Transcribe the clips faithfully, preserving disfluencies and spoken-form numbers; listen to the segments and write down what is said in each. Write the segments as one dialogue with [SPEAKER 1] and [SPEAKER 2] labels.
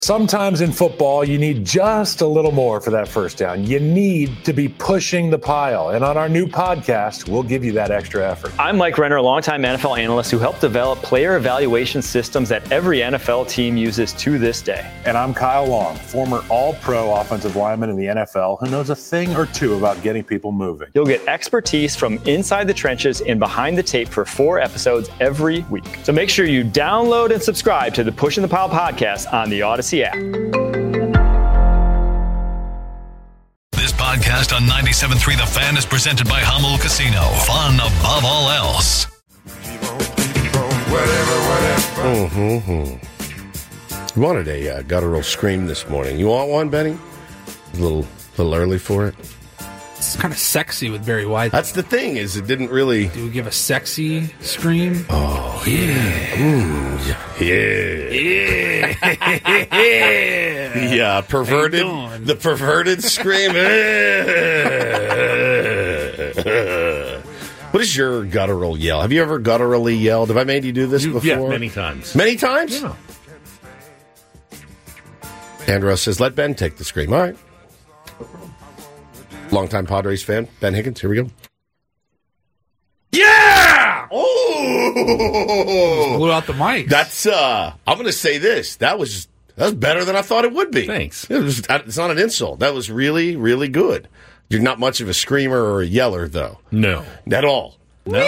[SPEAKER 1] Sometimes in football, you need just a little more for that first down. You need to be pushing the pile. And on our new podcast, we'll give you that extra effort.
[SPEAKER 2] I'm Mike Renner, a longtime N F L analyst who helped develop player evaluation systems that every N F L team uses to this day.
[SPEAKER 1] And I'm Kyle Long, former all-pro offensive lineman in the N F L who knows a thing or two about getting people moving.
[SPEAKER 2] You'll get expertise from inside the trenches and behind the tape for four episodes every week. So make sure you download and subscribe to the Pushing the Pile podcast on the Odyssey app.
[SPEAKER 3] This podcast on ninety-seven point three The Fan is presented by Hummel Casino. Fun above all else.
[SPEAKER 4] Mm-hmm. You wanted a uh, guttural scream this morning. You want one, Benny? A little, little early for it.
[SPEAKER 5] It's kind of sexy with Barry White.
[SPEAKER 4] That's the thing, is it didn't really...
[SPEAKER 5] Do we give a sexy scream?
[SPEAKER 4] Oh,
[SPEAKER 5] yeah.
[SPEAKER 4] Mm, yeah. Yeah. Yeah, perverted. The perverted scream. What is your guttural yell? Have you ever gutturally yelled? Have I made you do this
[SPEAKER 6] you,
[SPEAKER 4] before?
[SPEAKER 6] Yeah, many times.
[SPEAKER 4] Many times?
[SPEAKER 6] Yeah.
[SPEAKER 4] Andrew says, let Ben take the scream. All right. Longtime Padres fan, Ben Higgins. Here we go. Yeah! Oh!
[SPEAKER 5] Blew out the mic.
[SPEAKER 4] That's, uh, I'm going to say this. That was, that was better than I thought it would be.
[SPEAKER 6] Thanks.
[SPEAKER 4] It was, it's not an insult. That was really, really good. You're not much of a screamer or a yeller, though.
[SPEAKER 6] No.
[SPEAKER 4] At all.
[SPEAKER 6] No.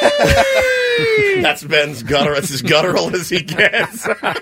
[SPEAKER 4] That's Ben's gutter. That's as guttural as he gets.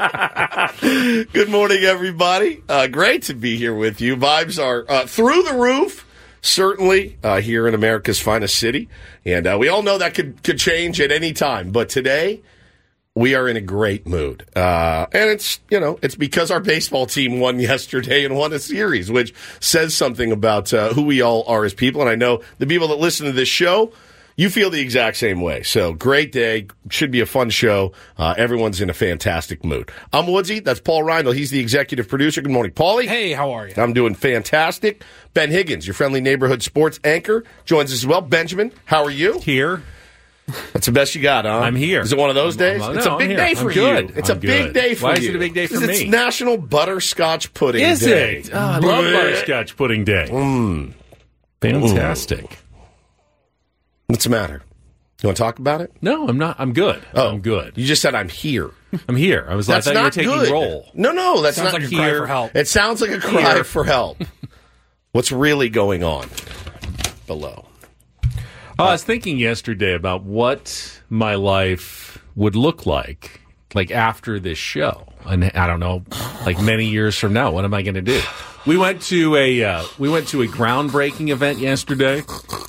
[SPEAKER 4] Good morning, everybody. Uh, great to be here with you. Vibes are uh, through the roof. Certainly, uh, here in America's finest city. And uh, we all know that could, could change at any time. But today, we are in a great mood. Uh, and it's, you know, it's because our baseball team won yesterday and won a series, which says something about uh, who we all are as people. And I know the people that listen to this show, you feel the exact same way. So, great day. Should be a fun show. Uh, everyone's in a fantastic mood. I'm Woodsy. That's Paul Reindl. He's the executive producer. Good morning, Paulie.
[SPEAKER 5] Hey, how are you?
[SPEAKER 4] I'm doing fantastic. Ben Higgins, your friendly neighborhood sports anchor, joins us as well. Benjamin, how are you?
[SPEAKER 6] Here.
[SPEAKER 4] That's the best you got, huh?
[SPEAKER 6] I'm here.
[SPEAKER 4] Is it one of those days?
[SPEAKER 6] I'm, I'm,
[SPEAKER 4] it's
[SPEAKER 6] no,
[SPEAKER 4] a big
[SPEAKER 6] I'm
[SPEAKER 4] day
[SPEAKER 6] here.
[SPEAKER 4] for
[SPEAKER 6] I'm good.
[SPEAKER 4] you. It's
[SPEAKER 6] I'm
[SPEAKER 4] a big
[SPEAKER 6] good.
[SPEAKER 4] day for
[SPEAKER 6] Why
[SPEAKER 4] you.
[SPEAKER 6] Why is it a big day for me?
[SPEAKER 4] It's National Butterscotch Pudding
[SPEAKER 6] is
[SPEAKER 4] Day.
[SPEAKER 6] Is it? Oh, I love butterscotch pudding day.
[SPEAKER 4] Mm.
[SPEAKER 6] Fantastic.
[SPEAKER 4] Mm. What's the matter? You want to talk about it?
[SPEAKER 6] No, I'm not. I'm good.
[SPEAKER 4] Oh,
[SPEAKER 6] I'm good.
[SPEAKER 4] You just said I'm here.
[SPEAKER 6] I'm here. I was like, I thought you were taking
[SPEAKER 4] good.
[SPEAKER 6] roll.
[SPEAKER 4] No, no, that's
[SPEAKER 5] sounds
[SPEAKER 4] not
[SPEAKER 5] like a
[SPEAKER 4] here.
[SPEAKER 5] cry for help.
[SPEAKER 4] It sounds like a cry
[SPEAKER 6] Here.
[SPEAKER 4] for help. What's really going on below?
[SPEAKER 6] Oh, I was thinking yesterday about what my life would look like, like after this show, and I don't know, like many years from now. What am I going to do? We went to a uh, we went to a groundbreaking event yesterday.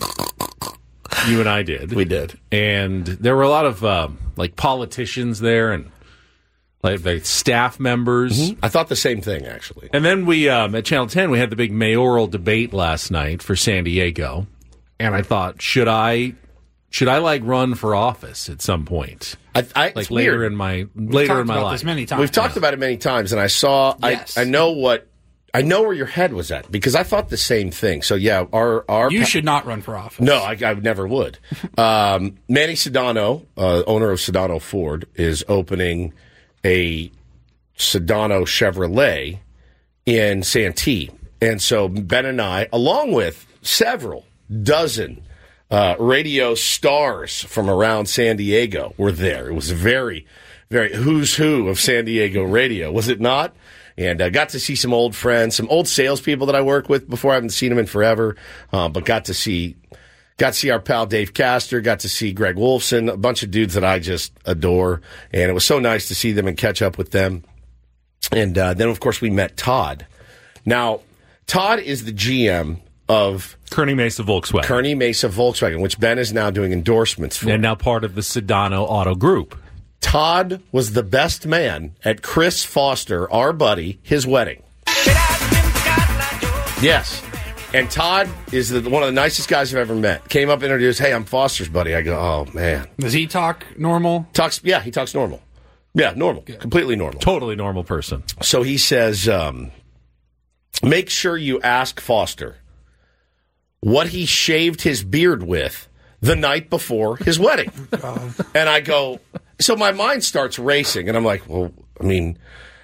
[SPEAKER 6] You and I did.
[SPEAKER 4] We did,
[SPEAKER 6] and there were a lot of uh, like politicians there and like, like staff members.
[SPEAKER 4] Mm-hmm. I thought the same thing, actually.
[SPEAKER 6] And then we um, at Channel ten we had the big mayoral debate last night for San Diego, and I thought, should I should I like run for office at some point?
[SPEAKER 4] I, I,
[SPEAKER 6] like later
[SPEAKER 4] weird.
[SPEAKER 6] in my
[SPEAKER 5] We've
[SPEAKER 6] later
[SPEAKER 5] talked
[SPEAKER 6] in my
[SPEAKER 5] about
[SPEAKER 6] life.
[SPEAKER 5] This many times.
[SPEAKER 4] We've talked
[SPEAKER 5] yeah.
[SPEAKER 4] about it many times, and I saw.
[SPEAKER 5] Yes.
[SPEAKER 4] I I know what. I know where your head was at because I thought the same thing. So yeah, our our
[SPEAKER 5] You
[SPEAKER 4] pa-
[SPEAKER 5] should not run for office.
[SPEAKER 4] No, I, I never would. um, Manny Sedano, uh, owner of Sedano Ford, is opening a Sedano Chevrolet in Santee, and so Ben and I, along with several dozen uh, radio stars from around San Diego, were there. It was a very, very who's who of San Diego radio, was it not? And uh, got to see some old friends, some old salespeople that I work with before. I haven't seen them in forever, uh, but got to see got to see our pal Dave Castor, got to see Greg Wolfson, a bunch of dudes that I just adore. And it was so nice to see them and catch up with them. And uh, then, of course, we met Todd. Now, Todd is the G M of
[SPEAKER 6] Kearney Mesa Volkswagen.
[SPEAKER 4] Kearney Mesa Volkswagen, which Ben is now doing endorsements for.
[SPEAKER 6] And now part of the Sedano Auto Group.
[SPEAKER 4] Todd was the best man at Chris Foster, our buddy, his wedding. Yes. And Todd is the, one of the nicest guys I've ever met. Came up, introduced, hey, I'm Foster's buddy. I go, oh, man.
[SPEAKER 5] Does he talk normal?
[SPEAKER 4] Talks, yeah, he talks normal. Yeah, normal. Good. Completely normal.
[SPEAKER 6] Totally normal person.
[SPEAKER 4] So he says, um, make sure you ask Foster what he shaved his beard with the night before his wedding. And I go... So my mind starts racing, and I'm like, well, I mean,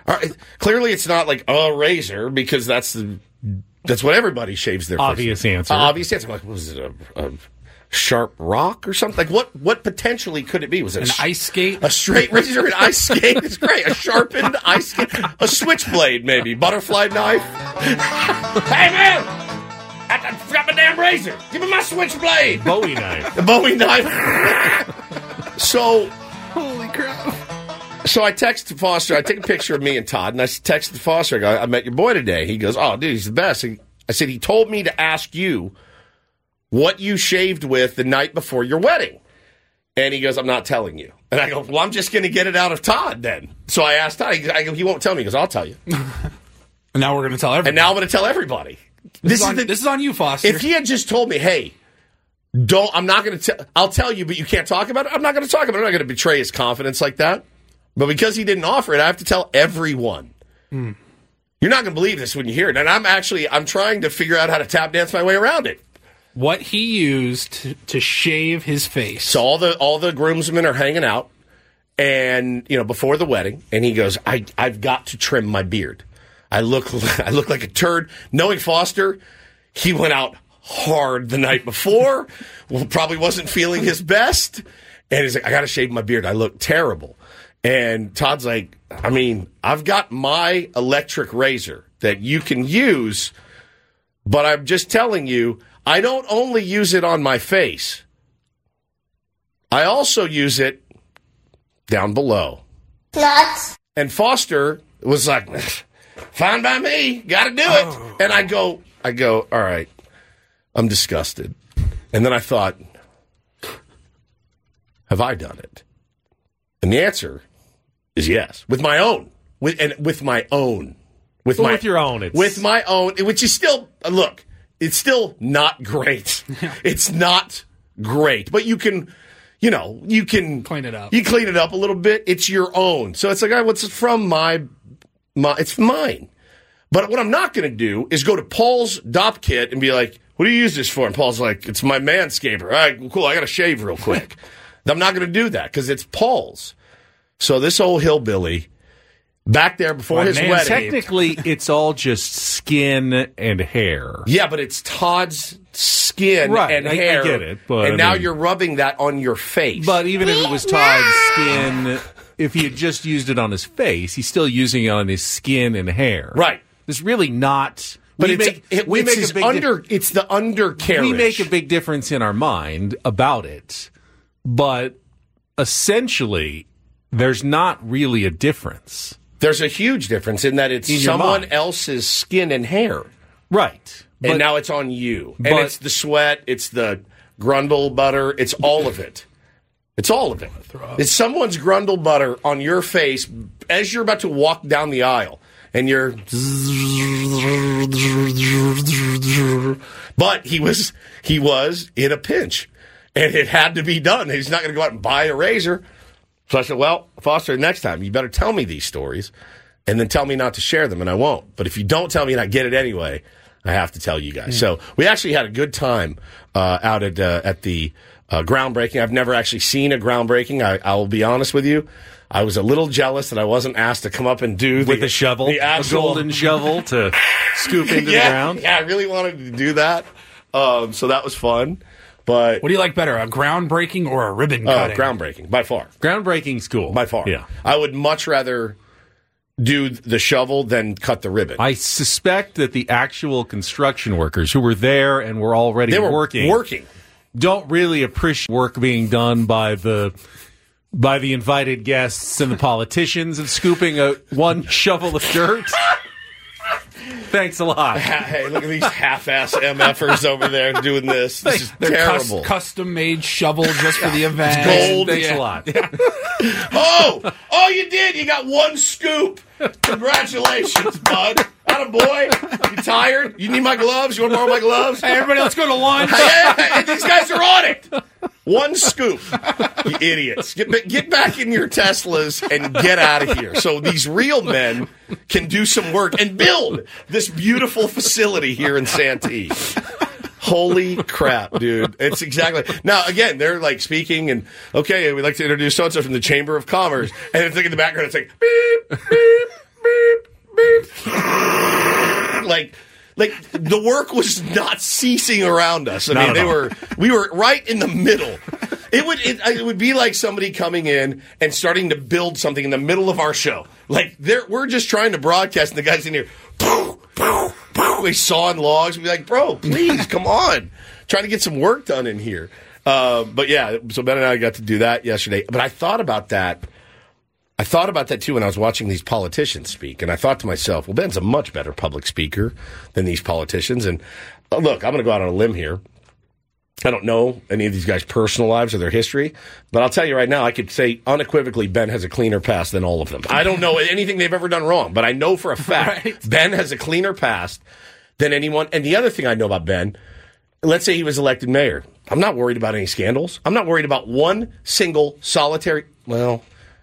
[SPEAKER 4] All right, clearly, it's not like a razor because that's the that's what everybody shaves their.
[SPEAKER 6] Obvious
[SPEAKER 4] first.
[SPEAKER 6] answer.
[SPEAKER 4] Uh, obvious answer. Like, was it a, a sharp rock or something? Like, what? What potentially could it be? Was it
[SPEAKER 5] An
[SPEAKER 4] a,
[SPEAKER 5] ice skate?
[SPEAKER 4] A straight razor, an ice skate? It's great. A sharpened ice skate, a switchblade, maybe butterfly knife. Hey man, I, I forgot my damn razor. Give me my switchblade.
[SPEAKER 6] Bowie knife.
[SPEAKER 4] The Bowie knife. So.
[SPEAKER 5] Holy crap.
[SPEAKER 4] So I texted Foster. I take a picture of me and Todd, and I texted Foster. I go, I met your boy today. He goes, oh, dude, he's the best. I said, he told me to ask you what you shaved with the night before your wedding. And he goes, I'm not telling you. And I go, well, I'm just going to get it out of Todd then. So I asked Todd. I go, he won't tell me. He goes, I'll tell you.
[SPEAKER 5] And now we're going to tell everybody.
[SPEAKER 4] And now I'm going to tell everybody.
[SPEAKER 5] This,
[SPEAKER 4] This
[SPEAKER 5] is
[SPEAKER 4] is
[SPEAKER 5] on,
[SPEAKER 4] the,
[SPEAKER 5] this is on you, Foster.
[SPEAKER 4] If he had just told me, hey, don't, I'm not going to tell, I'll tell you, but you can't talk about it. I'm not going to talk about it. I'm not going to betray his confidence like that. But because he didn't offer it, I have to tell everyone. Mm. You're not going to believe this when you hear it. And I'm actually, I'm trying to figure out how to tap dance my way around it.
[SPEAKER 5] What he used to, to shave his face.
[SPEAKER 4] So all the all the groomsmen are hanging out, and you know before the wedding, and he goes, I I've got to trim my beard. I look I look like a turd. Knowing Foster, he went out hard the night before. Well, probably wasn't feeling his best, and he's like, I got to shave my beard. I look terrible. And Todd's like, I mean, I've got my electric razor that you can use, but I'm just telling you, I don't only use it on my face. I also use it down below. Nuts. And Foster was like, fine by me, got to do it. Oh. And I go, I go, all right, I'm disgusted. And then I thought, have I done it? And the answer is yes, with my own, with and with my own, with
[SPEAKER 6] well,
[SPEAKER 4] my
[SPEAKER 6] with your own, it's...
[SPEAKER 4] with my own, which is still look, it's still not great. It's not great, but you can, you know, you can
[SPEAKER 5] clean it up.
[SPEAKER 4] You clean it up a little bit. It's your own, so it's like, oh, what's from my, my, it's mine. But what I'm not going to do is go to Paul's Dop Kit and be like, what do you use this for? And Paul's like, it's my manscaper. All right, well, cool. I got to shave real quick. I'm not going to do that because it's Paul's. So this old hillbilly back there before
[SPEAKER 6] well,
[SPEAKER 4] his
[SPEAKER 6] man,
[SPEAKER 4] wedding.
[SPEAKER 6] Technically, it's all just skin and hair.
[SPEAKER 4] Yeah, but it's Todd's skin
[SPEAKER 6] right,
[SPEAKER 4] and
[SPEAKER 6] I,
[SPEAKER 4] hair.
[SPEAKER 6] I get it. But,
[SPEAKER 4] and
[SPEAKER 6] I
[SPEAKER 4] now
[SPEAKER 6] mean,
[SPEAKER 4] you're rubbing that on your face.
[SPEAKER 6] But even if it was Todd's skin, if he had just used it on his face, he's still using it on his skin and hair.
[SPEAKER 4] Right.
[SPEAKER 6] It's really not...
[SPEAKER 4] But
[SPEAKER 6] we
[SPEAKER 4] it's,
[SPEAKER 6] make,
[SPEAKER 4] it,
[SPEAKER 6] we
[SPEAKER 4] it's,
[SPEAKER 6] make
[SPEAKER 4] his
[SPEAKER 6] a big
[SPEAKER 4] under,
[SPEAKER 6] di-
[SPEAKER 4] it's the undercarriage.
[SPEAKER 6] We make a big difference in our mind about it, but essentially, there's not really a difference.
[SPEAKER 4] There's a huge difference in that it's
[SPEAKER 6] in
[SPEAKER 4] someone else's skin and hair.
[SPEAKER 6] Right.
[SPEAKER 4] And
[SPEAKER 6] but,
[SPEAKER 4] now it's on you. And
[SPEAKER 6] but,
[SPEAKER 4] it's the sweat, it's the grundle butter, it's all of it. It's all of it. It's someone's grundle butter on your face as you're about to walk down the aisle. And you're, but he was he was in a pinch, and it had to be done. He's not going to go out and buy a razor. So I said, "Well, Foster, next time you better tell me these stories, and then tell me not to share them, and I won't. But if you don't tell me and I get it anyway, I have to tell you guys." Mm. So we actually had a good time uh, out at uh, at the uh, groundbreaking. I've never actually seen a groundbreaking. I, I will be honest with you. I was a little jealous that I wasn't asked to come up and do
[SPEAKER 6] with
[SPEAKER 4] the,
[SPEAKER 6] a shovel,
[SPEAKER 4] the actual,
[SPEAKER 6] a golden shovel to scoop into
[SPEAKER 4] yeah,
[SPEAKER 6] the ground.
[SPEAKER 4] Yeah, I really wanted to do that, um, so that was fun. But
[SPEAKER 5] what do you like better, a groundbreaking or a ribbon cutting?
[SPEAKER 4] Uh, groundbreaking, by far.
[SPEAKER 6] Groundbreaking's cool,
[SPEAKER 4] by far.
[SPEAKER 6] Yeah,
[SPEAKER 4] I would much rather do the shovel than cut the ribbon.
[SPEAKER 6] I suspect that the actual construction workers who were there and were already
[SPEAKER 4] they were
[SPEAKER 6] working,
[SPEAKER 4] working,
[SPEAKER 6] don't really appreciate work being done by the. By the invited guests and the politicians of scooping a one shovel of dirt. Thanks a lot.
[SPEAKER 4] Hey, look at these half-ass MFers over there doing this. This is
[SPEAKER 5] They're
[SPEAKER 4] terrible.
[SPEAKER 5] Cus- custom-made shovel just for the event.
[SPEAKER 4] It's gold.
[SPEAKER 6] Thanks
[SPEAKER 5] yeah.
[SPEAKER 6] a lot.
[SPEAKER 5] Yeah.
[SPEAKER 4] oh, oh, you did. You got one scoop. Congratulations, bud. Attaboy. You tired? You need my gloves? You want to borrow my gloves?
[SPEAKER 5] Hey, everybody, let's go to lunch.
[SPEAKER 4] Hey, hey, hey, these guys are on it. One scoop. You idiots. Get, get back in your Teslas and get out of here. So these real men can do some work and build this beautiful facility here in Santee. Holy crap, dude. It's exactly. Now, again, they're like speaking and, okay, we'd like to introduce so-and-so from the Chamber of Commerce. And it's like in the background, it's like, beep, beep, beep, beep. like, like the work was not ceasing around us. I
[SPEAKER 6] Not
[SPEAKER 4] mean, they
[SPEAKER 6] all.
[SPEAKER 4] were, we were right in the middle. It would, it, it would be like somebody coming in and starting to build something in the middle of our show. Like, they're, we're just trying to broadcast, and the guy's in here, poof, poof, poof, he's sawing logs. We'd be like, bro, please, come on. Trying to get some work done in here. Uh, but yeah, so Ben and I got to do that yesterday. But I thought about that. I thought about that too when I was watching these politicians speak. And I thought to myself, well, Ben's a much better public speaker than these politicians. And uh, look, I'm going to go out on a limb here. I don't know any of these guys' personal lives or their history, but I'll tell you right now, I could say unequivocally Ben has a cleaner past than all of them. I don't know anything they've ever done wrong, but I know for a fact
[SPEAKER 5] Right.
[SPEAKER 4] Ben has a cleaner past than anyone. And the other thing I know about Ben, let's say he was elected mayor. I'm not worried about any scandals. I'm not worried about one single solitary, well,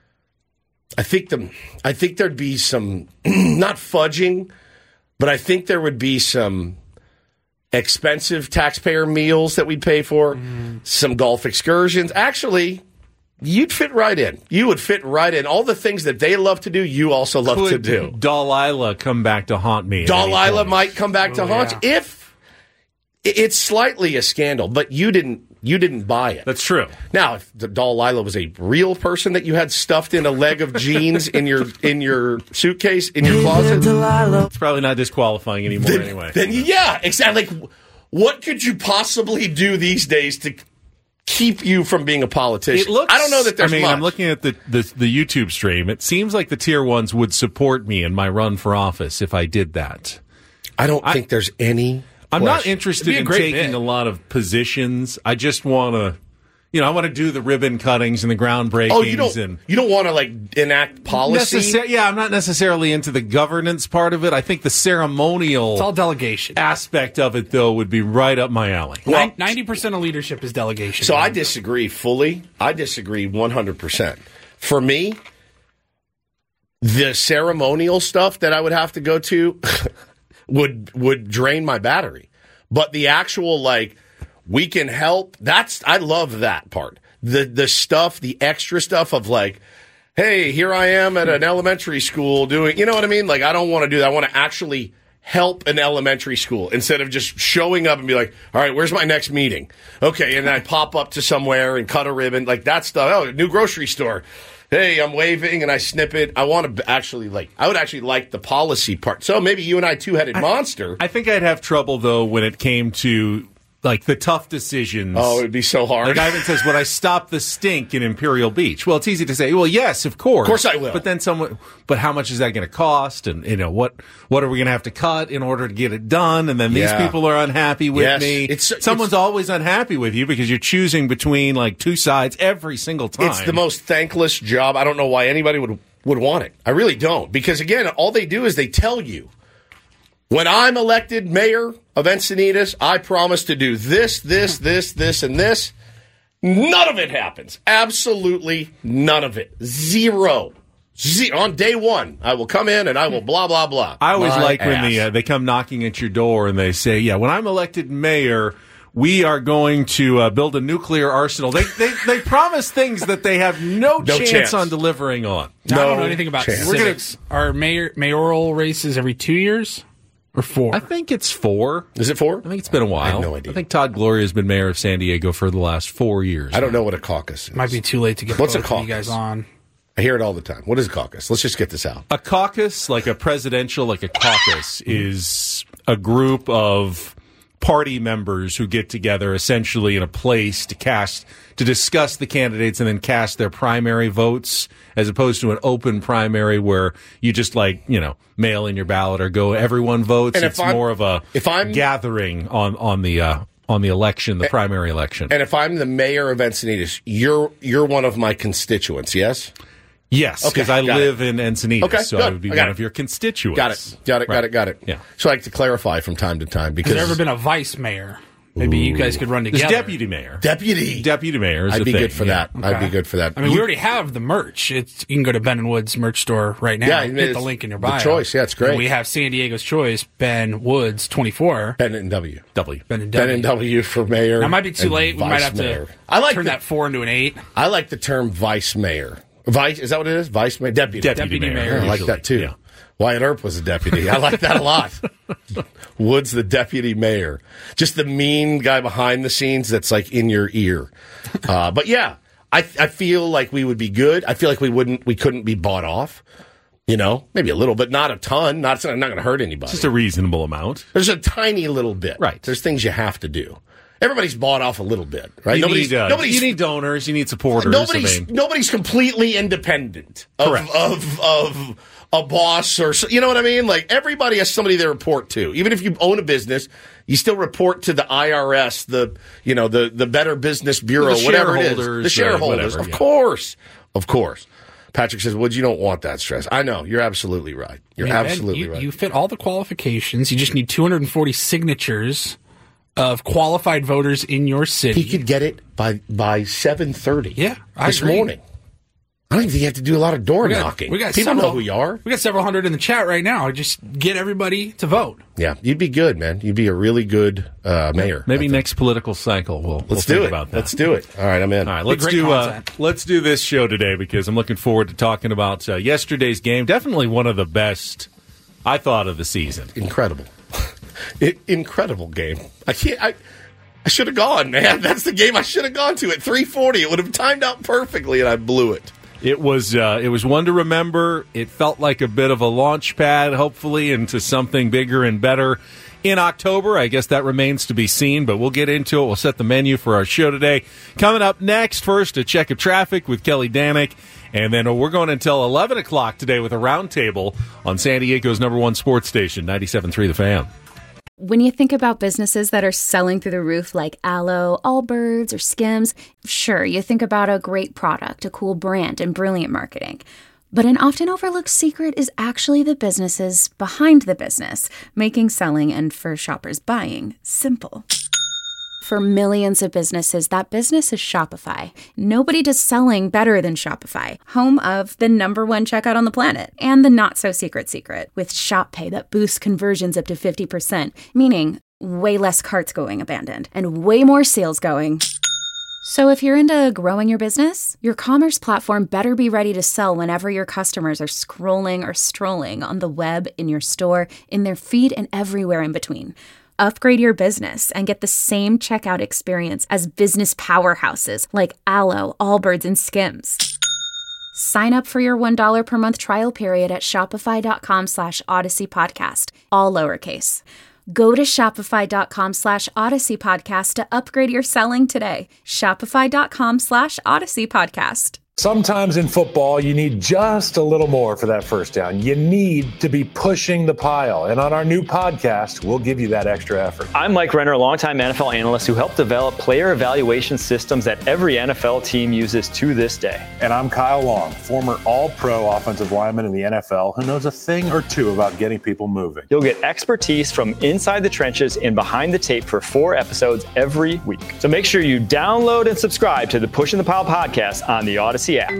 [SPEAKER 4] I think the, I think there'd be some, not fudging, but I think there would be some expensive taxpayer meals that we'd pay for, mm. some golf excursions. Actually, you'd fit right in. You would fit right in. All the things that they love to do, you also love
[SPEAKER 6] Could
[SPEAKER 4] to do.
[SPEAKER 6] Delilah come back to haunt me?
[SPEAKER 4] Delilah might come back to
[SPEAKER 5] Oh,
[SPEAKER 4] haunt
[SPEAKER 5] yeah.
[SPEAKER 4] you if it's slightly a scandal, but you didn't. You didn't buy it.
[SPEAKER 6] That's true.
[SPEAKER 4] Now, if the Delilah was a real person that you had stuffed in a leg of jeans in your in your suitcase in your closet,
[SPEAKER 6] It's probably not disqualifying anymore
[SPEAKER 4] then,
[SPEAKER 6] anyway.
[SPEAKER 4] then yeah, exactly. Like, what could you possibly do these days to keep you from being a politician?
[SPEAKER 6] It looks,
[SPEAKER 4] I don't know that there's
[SPEAKER 6] I mean,
[SPEAKER 4] much.
[SPEAKER 6] I'm looking at the, the, the YouTube stream. It seems like the tier ones would support me in my run for office if I did that.
[SPEAKER 4] I don't think there's any
[SPEAKER 6] I'm not
[SPEAKER 4] question.
[SPEAKER 6] interested
[SPEAKER 5] It'd be a
[SPEAKER 6] in
[SPEAKER 5] great
[SPEAKER 6] taking
[SPEAKER 5] bit.
[SPEAKER 6] a lot of positions. I just want to, you know, I want to do the ribbon cuttings and the groundbreakings.
[SPEAKER 4] Oh, you don't.
[SPEAKER 6] and
[SPEAKER 4] You don't want to like enact policy.
[SPEAKER 6] necessar- yeah, I'm not necessarily into the governance part of it. I think the ceremonial
[SPEAKER 5] It's all delegation.
[SPEAKER 6] aspect of it, though, would be right up my alley.
[SPEAKER 4] Well,
[SPEAKER 5] ninety percent of leadership is delegation.
[SPEAKER 4] So I disagree fully. I disagree one hundred percent. For me, the ceremonial stuff that I would have to go to would would drain my battery. But the actual, like, we can help, that's, I love that part. The the stuff, the extra stuff of like, hey, here I am at an elementary school doing, you know what I mean? Like, I don't want to do that. I want to actually help an elementary school instead of just showing up and be like, all right, where's my next meeting? Okay, and then I pop up to somewhere and cut a ribbon, like that stuff. Oh, new grocery store. Hey, I'm waving and I snip it. I want to actually like, I would actually like the policy part. So maybe you and I two-headed monster.
[SPEAKER 6] I think I'd have trouble, though, when it came to, like, the tough decisions.
[SPEAKER 4] Oh, it'd be so hard.
[SPEAKER 6] Like Ivan says, would I stop the stink in Imperial Beach? Well, it's easy to say, well, yes, of course.
[SPEAKER 4] Of course I will.
[SPEAKER 6] But then someone, but how much is that going to cost? And, you know, what, what are we going to have to cut in order to get it done? And then these
[SPEAKER 4] Yeah.
[SPEAKER 6] people are unhappy with
[SPEAKER 4] Yes.
[SPEAKER 6] me.
[SPEAKER 4] It's-
[SPEAKER 6] Someone's
[SPEAKER 4] it's-
[SPEAKER 6] always unhappy with you because you're choosing between, like, two sides every single time.
[SPEAKER 4] It's the most thankless job. I don't know why anybody would would want it. I really don't. Because, again, all they do is they tell you, when I'm elected mayor of Encinitas, I promise to do this, this, this, this, and this. None of it happens. Absolutely none of it. Zero. Zero. On day one, I will come in and I will blah, blah, blah.
[SPEAKER 6] I always
[SPEAKER 4] My
[SPEAKER 6] like when
[SPEAKER 4] ass.
[SPEAKER 6] the, uh, they come knocking at your door and they say, yeah, when I'm elected mayor, we are going to uh, build a nuclear arsenal. They, they they promise things that they have no,
[SPEAKER 4] No
[SPEAKER 6] chance,
[SPEAKER 4] chance.
[SPEAKER 6] on delivering on.
[SPEAKER 5] I don't
[SPEAKER 4] No
[SPEAKER 5] know anything about
[SPEAKER 4] chance.
[SPEAKER 5] civics. Are mayor mayoral races every two years or four?
[SPEAKER 6] I think it's four.
[SPEAKER 4] Is it four?
[SPEAKER 6] I think it's been a while.
[SPEAKER 4] I have no idea.
[SPEAKER 6] I think Todd Gloria has been mayor of San Diego for the last four years.
[SPEAKER 4] I don't know what a caucus is.
[SPEAKER 5] Might be too late to get
[SPEAKER 4] What's a
[SPEAKER 5] both of you guys
[SPEAKER 4] caucus?
[SPEAKER 5] on.
[SPEAKER 4] I hear it all the time. What is a caucus? Let's just get this out.
[SPEAKER 6] A caucus, like a presidential, like a caucus, is a group of party members who get together essentially in a place to cast, to discuss the candidates and then cast their primary votes, as opposed to an open primary where you just like, you know, mail in your ballot or go, everyone votes.
[SPEAKER 4] And if
[SPEAKER 6] It's
[SPEAKER 4] I'm-
[SPEAKER 6] more of a
[SPEAKER 4] if I'm-
[SPEAKER 6] gathering on, on the, uh, on the election, the primary election.
[SPEAKER 4] And if I'm the mayor of Encinitas, you're you're one of my constituents, yes?
[SPEAKER 6] Yes,
[SPEAKER 4] Okay,
[SPEAKER 6] because I
[SPEAKER 4] got
[SPEAKER 6] live in Encinitas,
[SPEAKER 4] Okay,
[SPEAKER 6] so
[SPEAKER 4] good.
[SPEAKER 6] I would be
[SPEAKER 4] I
[SPEAKER 6] one
[SPEAKER 4] got it.
[SPEAKER 6] of your constituents.
[SPEAKER 4] Got it. Got it. Got
[SPEAKER 6] Right.
[SPEAKER 4] it. Got it.
[SPEAKER 6] Yeah.
[SPEAKER 4] So I like to clarify from time to time because
[SPEAKER 5] Has there ever been a vice mayor? Maybe you guys could run
[SPEAKER 6] There's
[SPEAKER 5] together.
[SPEAKER 6] deputy mayor.
[SPEAKER 4] deputy.
[SPEAKER 6] Deputy mayor is
[SPEAKER 4] I'd
[SPEAKER 6] a
[SPEAKER 4] be
[SPEAKER 6] thing,
[SPEAKER 4] good for
[SPEAKER 6] yeah.
[SPEAKER 4] that. I'd be good for that.
[SPEAKER 5] I mean,
[SPEAKER 4] You-
[SPEAKER 5] we already have the merch. It's you can go to Ben and Woods merch store right now.
[SPEAKER 4] Yeah, I mean,
[SPEAKER 5] hit
[SPEAKER 4] it's
[SPEAKER 5] the link in your
[SPEAKER 4] the
[SPEAKER 5] bio.
[SPEAKER 4] choice. Yeah, it's great.
[SPEAKER 5] And we have San Diego's choice, Ben Woods twenty-four.
[SPEAKER 4] Ben and W.
[SPEAKER 6] W.
[SPEAKER 5] Ben and
[SPEAKER 4] Ben
[SPEAKER 5] W.
[SPEAKER 4] and W for mayor.
[SPEAKER 5] Now, it might be too
[SPEAKER 4] and
[SPEAKER 5] late. We might
[SPEAKER 4] vice
[SPEAKER 5] have
[SPEAKER 4] mayor.
[SPEAKER 5] to
[SPEAKER 4] I like
[SPEAKER 5] turn
[SPEAKER 4] the,
[SPEAKER 5] that four into an eight.
[SPEAKER 4] I like the term vice mayor. Vice is that what it is? Vice mayor, deputy.
[SPEAKER 6] Deputy,
[SPEAKER 5] Deputy
[SPEAKER 6] mayor.
[SPEAKER 5] mayor.
[SPEAKER 4] I like
[SPEAKER 6] usually.
[SPEAKER 4] that too.
[SPEAKER 6] Yeah.
[SPEAKER 4] Wyatt Earp was a deputy. I like that a lot. Wood's the deputy mayor. Just the mean guy behind the scenes that's like in your ear. Uh, but yeah, I, I feel like we would be good. I feel like we wouldn't, we couldn't be bought off. You know, maybe a little, but not a ton. Not, it's not going to hurt anybody.
[SPEAKER 6] Just a reasonable amount.
[SPEAKER 4] There's a tiny little bit.
[SPEAKER 6] Right.
[SPEAKER 4] There's things you have to do. Everybody's bought off a little bit, right?
[SPEAKER 6] You
[SPEAKER 4] nobody's,
[SPEAKER 6] need, uh,
[SPEAKER 4] nobody's,
[SPEAKER 6] you need donors. You need supporters.
[SPEAKER 4] Nobody's,
[SPEAKER 6] I mean.
[SPEAKER 4] nobody's completely independent of, of, of a boss or, you know what I mean? Like, everybody has somebody they report to. Even if you own a business, you still report to the I R S, the, you know, the, the Better Business Bureau,
[SPEAKER 6] the
[SPEAKER 4] whatever it is.
[SPEAKER 6] shareholders,
[SPEAKER 4] The shareholders.
[SPEAKER 6] whatever,
[SPEAKER 4] of
[SPEAKER 6] yeah.
[SPEAKER 4] course. Of course. Patrick says, Woods, you don't want that stress. I know. You're absolutely right. You're
[SPEAKER 5] I mean,
[SPEAKER 4] absolutely
[SPEAKER 5] you,
[SPEAKER 4] right.
[SPEAKER 5] You fit all the qualifications. You just need two hundred forty signatures of qualified voters in your city.
[SPEAKER 4] He could get it by by seven thirty.
[SPEAKER 5] Yeah, I
[SPEAKER 4] this
[SPEAKER 5] agree.
[SPEAKER 4] morning. I don't think you have to do a lot of door
[SPEAKER 5] We got-
[SPEAKER 4] knocking.
[SPEAKER 5] we got
[SPEAKER 4] People
[SPEAKER 5] several-
[SPEAKER 4] know who you are.
[SPEAKER 5] We got several hundred in the chat right now. Just get everybody to vote.
[SPEAKER 4] Yeah, you'd be good, man. You'd be a really good uh, mayor.
[SPEAKER 6] Maybe next political cycle we'll, we'll
[SPEAKER 4] Let's
[SPEAKER 6] think
[SPEAKER 4] do it.
[SPEAKER 6] about that.
[SPEAKER 4] Let's do it. All right, I'm in.
[SPEAKER 6] All right, let's
[SPEAKER 5] great
[SPEAKER 6] do uh,
[SPEAKER 5] content.
[SPEAKER 6] let's do this show today because I'm looking forward to talking about uh, yesterday's game. Definitely one of the best I thought of the season.
[SPEAKER 4] Incredible, it, incredible game. I can't. I, I should have gone, man. That's the game I should have gone to at three forty. It would have timed out perfectly, and I blew it.
[SPEAKER 6] It was uh, it was one to remember. It felt like a bit of a launch pad, hopefully, into something bigger and better in October. I guess that remains to be seen, but we'll get into it. We'll set the menu for our show today. Coming up next, first, a check of traffic with Kelly Danick, and then we're going until eleven o'clock today with a roundtable on San Diego's number one sports station, ninety-seven point three The Fan.
[SPEAKER 7] When you think about businesses that are selling through the roof like Aloe, Allbirds, or Skims, sure, you think about a great product, a cool brand, and brilliant marketing. But an often overlooked secret is actually the businesses behind the business, making selling and for shoppers buying simple. For millions of businesses, that business is Shopify. Nobody does selling better than Shopify, home of the number one checkout on the planet and the not-so-secret secret with Shop Pay that boosts conversions up to fifty percent, meaning way less carts going abandoned and way more sales going. So if you're into growing your business, your commerce platform better be ready to sell whenever your customers are scrolling or strolling on the web, in your store, in their feed, and everywhere in between. Upgrade your business and get the same checkout experience as business powerhouses like Aloe, Allbirds, and Skims. Sign up for your one dollar per month trial period at shopify.com slash Odyssey Podcast, all lowercase. Go to shopify.com slash Odyssey Podcast to upgrade your selling today. Shopify.com slash Odyssey Podcast.
[SPEAKER 1] Sometimes in football, you need just a little more for that first down. You need to be pushing the pile. And on our new podcast, we'll give you that extra effort.
[SPEAKER 2] I'm Mike Renner, a longtime N F L analyst who helped develop player evaluation systems that every N F L team uses to this day.
[SPEAKER 1] And I'm Kyle Long, former all-pro offensive lineman in the N F L who knows a thing or two about getting people moving.
[SPEAKER 2] You'll get expertise from inside the trenches and behind the tape for four episodes every week. So make sure you download and subscribe to the Pushing the Pile podcast on the Odyssey app.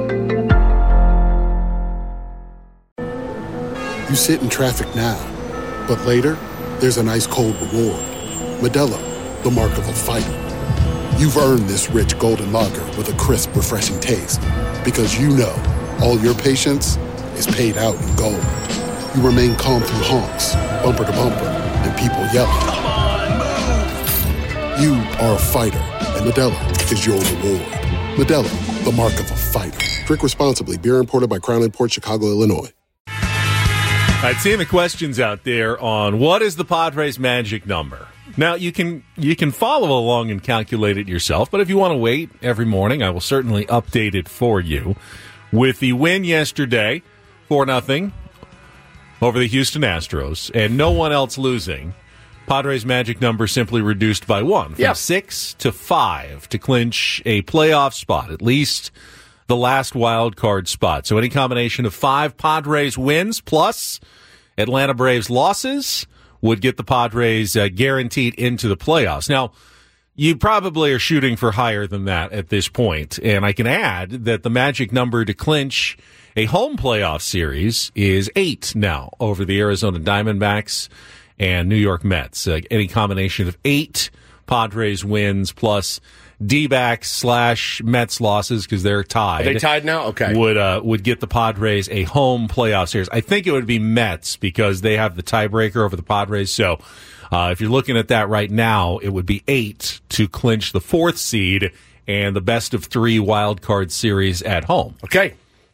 [SPEAKER 8] You sit in traffic now, but later, there's an ice-cold reward. Modelo, the mark of a fighter. You've earned this rich golden lager with a crisp, refreshing taste. Because you know, all your patience is paid out in gold. You remain calm through honks, bumper to bumper, and people yelling. Come on, move! You are a fighter, and Modelo is your reward. Modelo, the mark of a fighter. Drink responsibly. Beer imported by Crown Imports, Chicago, Illinois.
[SPEAKER 6] All right, seeing the questions out there on what is the Padres' magic number. Now, you can you can follow along and calculate it yourself, but if you want to wait every morning, I will certainly update it for you. With the win yesterday, four nothing over the Houston Astros, and no one else losing, Padres' magic number simply reduced by one, from
[SPEAKER 4] yeah.
[SPEAKER 6] six to five, to clinch a playoff spot, at least the last wild card spot. So any combination of five Padres wins plus Atlanta Braves losses would get the Padres uh, guaranteed into the playoffs. Now, you probably are shooting for higher than that at this point, and I can add that the magic number to clinch a home playoff series is eight now over the Arizona Diamondbacks and New York Mets. Uh, any combination of eight Padres wins plus D-backs slash Mets losses, because they're tied.
[SPEAKER 4] Are they tied now? Okay.
[SPEAKER 6] Would uh, would get the Padres a home playoff series. I think it would be Mets because they have the tiebreaker over the Padres. So uh, if you're looking at that right now, it would be eight to clinch the fourth seed and the best of three wild card series at home.
[SPEAKER 4] Okay.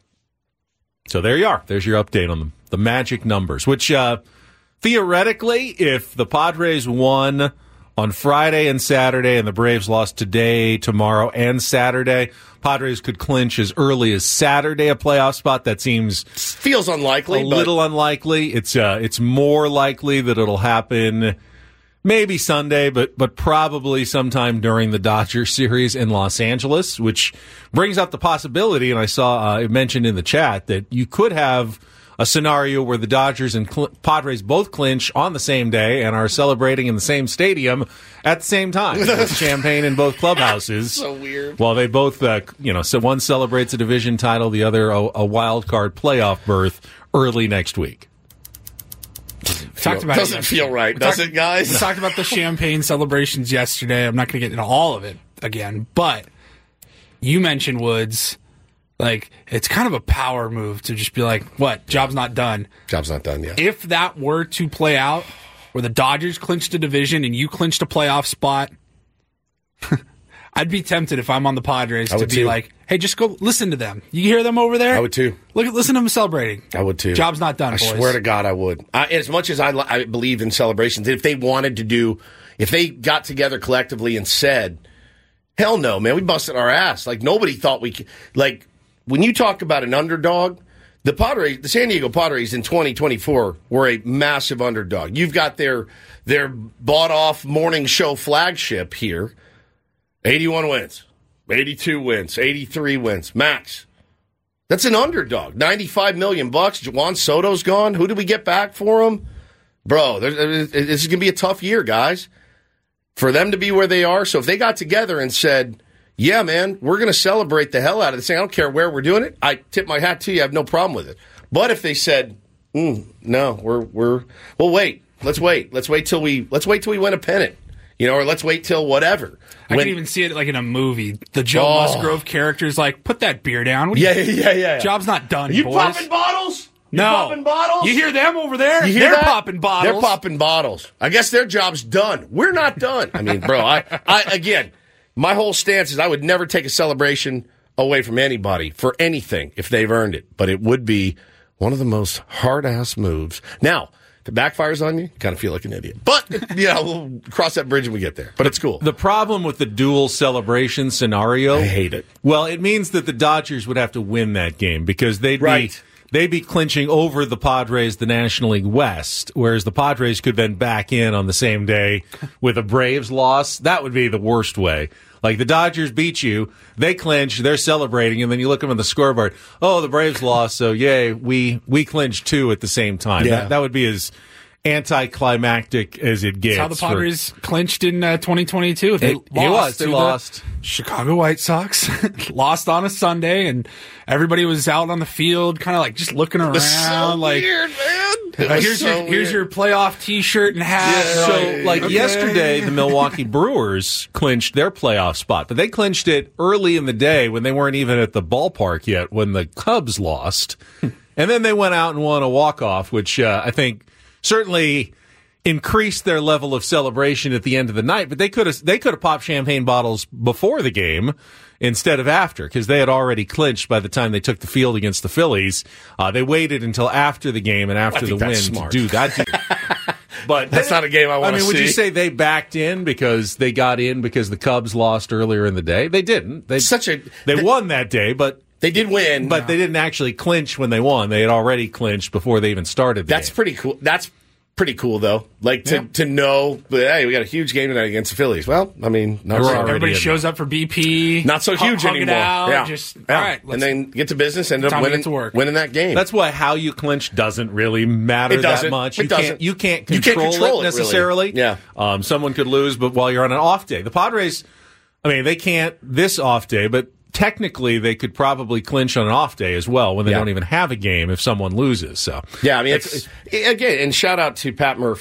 [SPEAKER 6] So there you are. There's your update on the, the magic numbers, which uh, theoretically, if the Padres won on Friday and Saturday and the Braves lost today, tomorrow, and Saturday, Padres could clinch as early as Saturday a playoff spot. That seems
[SPEAKER 4] feels unlikely.
[SPEAKER 6] A
[SPEAKER 4] but...
[SPEAKER 6] little unlikely. It's uh, it's more likely that it'll happen maybe Sunday, but but probably sometime during the Dodgers series in Los Angeles, which brings up the possibility, and I saw uh, it mentioned in the chat, that you could have a scenario where the Dodgers and Cl- Padres both clinch on the same day and are celebrating in the same stadium at the same time with champagne in both clubhouses.
[SPEAKER 4] So weird.
[SPEAKER 6] While they both, uh, you know, so one celebrates a division title, the other a, a wild card playoff berth early next week.
[SPEAKER 5] We talked about
[SPEAKER 4] doesn't
[SPEAKER 5] it
[SPEAKER 4] feel right,
[SPEAKER 5] we
[SPEAKER 4] does
[SPEAKER 5] talked,
[SPEAKER 4] it, guys?
[SPEAKER 5] We talked about the champagne celebrations yesterday. I'm not going to get into all of it again, but you mentioned, Woods, like, it's kind of a power move to just be like, what, job's not done.
[SPEAKER 4] Job's not done yet.
[SPEAKER 5] If that were to play out, where the Dodgers clinched a division and you clinched a playoff spot, I'd be tempted if I'm on the Padres to be
[SPEAKER 4] too.
[SPEAKER 5] like, hey, just go listen to them. You hear them over there?
[SPEAKER 4] I would too.
[SPEAKER 5] Look, listen to them celebrating.
[SPEAKER 4] I would too.
[SPEAKER 5] Job's not done,
[SPEAKER 4] I
[SPEAKER 5] boys.
[SPEAKER 4] swear to God, I would. I, as much as I, I believe in celebrations, if they wanted to do, if they got together collectively and said, hell no, man, we busted our ass. Like, nobody thought we could. Like, when you talk about an underdog, the Padres, the San Diego Padres in twenty twenty-four were a massive underdog. You've got their their bought-off morning show flagship here, eighty-one wins. eighty-two wins, eighty-three wins, max. That's an underdog. ninety-five million bucks. Juan Soto's gone. Who did we get back for him? Bro, this is going to be a tough year, guys, for them to be where they are. So if they got together and said, yeah, man, we're going to celebrate the hell out of this thing. I don't care where we're doing it. I tip my hat to you. I have no problem with it. But if they said, mm, no, we're, we're, well, wait, let's wait. Let's wait till we, let's wait till we win a pennant. You know, or let's wait till whatever.
[SPEAKER 5] I
[SPEAKER 4] when,
[SPEAKER 5] can even see it like in a movie. The Joe
[SPEAKER 4] oh.
[SPEAKER 5] Musgrove character's like, put that beer down. What
[SPEAKER 4] yeah,
[SPEAKER 5] you,
[SPEAKER 4] yeah, yeah, yeah.
[SPEAKER 5] Job's not done,
[SPEAKER 4] Are you
[SPEAKER 5] boys.
[SPEAKER 4] popping bottles? You
[SPEAKER 5] no.
[SPEAKER 4] popping bottles?
[SPEAKER 5] You hear them over there?
[SPEAKER 4] You hear
[SPEAKER 5] They're
[SPEAKER 4] that?
[SPEAKER 5] popping bottles.
[SPEAKER 4] They're popping bottles. I guess their job's done. We're not done. I mean, bro, I, I again, my whole stance is I would never take a celebration away from anybody for anything if they've earned it. But it would be one of the most hard-ass moves. Now, if it backfires on you, you kind of feel like an idiot. But, yeah, we'll cross that bridge when we get there. But it's cool.
[SPEAKER 6] The problem with the dual celebration scenario,
[SPEAKER 4] I hate it.
[SPEAKER 6] Well, it means that the Dodgers would have to win that game because they'd
[SPEAKER 4] right.
[SPEAKER 6] be they'd be clinching over the Padres, the National League West, whereas the Padres could then back in on the same day with a Braves loss. That would be the worst way. Like, the Dodgers beat you, they clinch, they're celebrating, and then you look them on the scoreboard. Oh, the Braves lost, so yay, we we clinched two at the same time.
[SPEAKER 4] Yeah.
[SPEAKER 6] That, that would be as anticlimactic as it gets.
[SPEAKER 5] That's how the Padres for, clinched in uh, twenty twenty-two. If they
[SPEAKER 6] it,
[SPEAKER 5] lost,
[SPEAKER 6] it was, they
[SPEAKER 5] to
[SPEAKER 6] lost.
[SPEAKER 5] The Chicago White Sox lost on a Sunday, and everybody was out on the field, kind of like just looking around.
[SPEAKER 4] So
[SPEAKER 5] like,
[SPEAKER 4] weird, man.
[SPEAKER 5] Uh, here's
[SPEAKER 4] so
[SPEAKER 5] your
[SPEAKER 4] weird.
[SPEAKER 5] here's your playoff T-shirt and hat.
[SPEAKER 6] Yeah, so,
[SPEAKER 5] right.
[SPEAKER 6] like
[SPEAKER 5] okay.
[SPEAKER 6] yesterday, the Milwaukee Brewers clinched their playoff spot, but they clinched it early in the day when they weren't even at the ballpark yet when the Cubs lost. And then they went out and won a walk-off, which uh, I think certainly increased their level of celebration at the end of the night. But they could have they could have popped champagne bottles before the game instead of after, because they had already clinched by the time they took the field against the Phillies. Uh, they waited until after the game and after the win
[SPEAKER 4] smart.
[SPEAKER 6] to do that. But
[SPEAKER 4] that's not a game I want to
[SPEAKER 6] I mean,
[SPEAKER 4] see.
[SPEAKER 6] would you say they backed in because they got in because the Cubs lost earlier in the day? They didn't. They
[SPEAKER 4] Such a
[SPEAKER 6] they
[SPEAKER 4] th-
[SPEAKER 6] won that day, but
[SPEAKER 4] they did win.
[SPEAKER 6] But no. they didn't actually clinch when they won. They had already clinched before they even started the
[SPEAKER 4] That's
[SPEAKER 6] game.
[SPEAKER 4] pretty cool. That's pretty cool, though. Like, to, yeah. to know, but, hey, we got a huge game tonight against the Phillies. Well, I mean, not so
[SPEAKER 5] everybody shows up for B P.
[SPEAKER 4] Not so huge
[SPEAKER 5] hug
[SPEAKER 4] anymore.
[SPEAKER 5] It out,
[SPEAKER 4] yeah.
[SPEAKER 5] Just,
[SPEAKER 4] yeah.
[SPEAKER 5] All right,
[SPEAKER 4] and then get to business and end up winning, winning that game.
[SPEAKER 6] That's why how you clinch doesn't really matter that much.
[SPEAKER 4] It
[SPEAKER 6] you
[SPEAKER 4] doesn't.
[SPEAKER 6] Can't, you can't control,
[SPEAKER 4] you can't control
[SPEAKER 6] it
[SPEAKER 4] it
[SPEAKER 6] necessarily.
[SPEAKER 4] Really. Yeah.
[SPEAKER 6] Um, someone could lose, but while you're on an off day, the Padres, I mean, they can't this off day, but technically they could probably clinch on an off day as well when they
[SPEAKER 4] yeah.
[SPEAKER 6] don't even have a game if someone loses. So
[SPEAKER 4] yeah, I mean, it's, it's again, and shout out to Pat Murphy.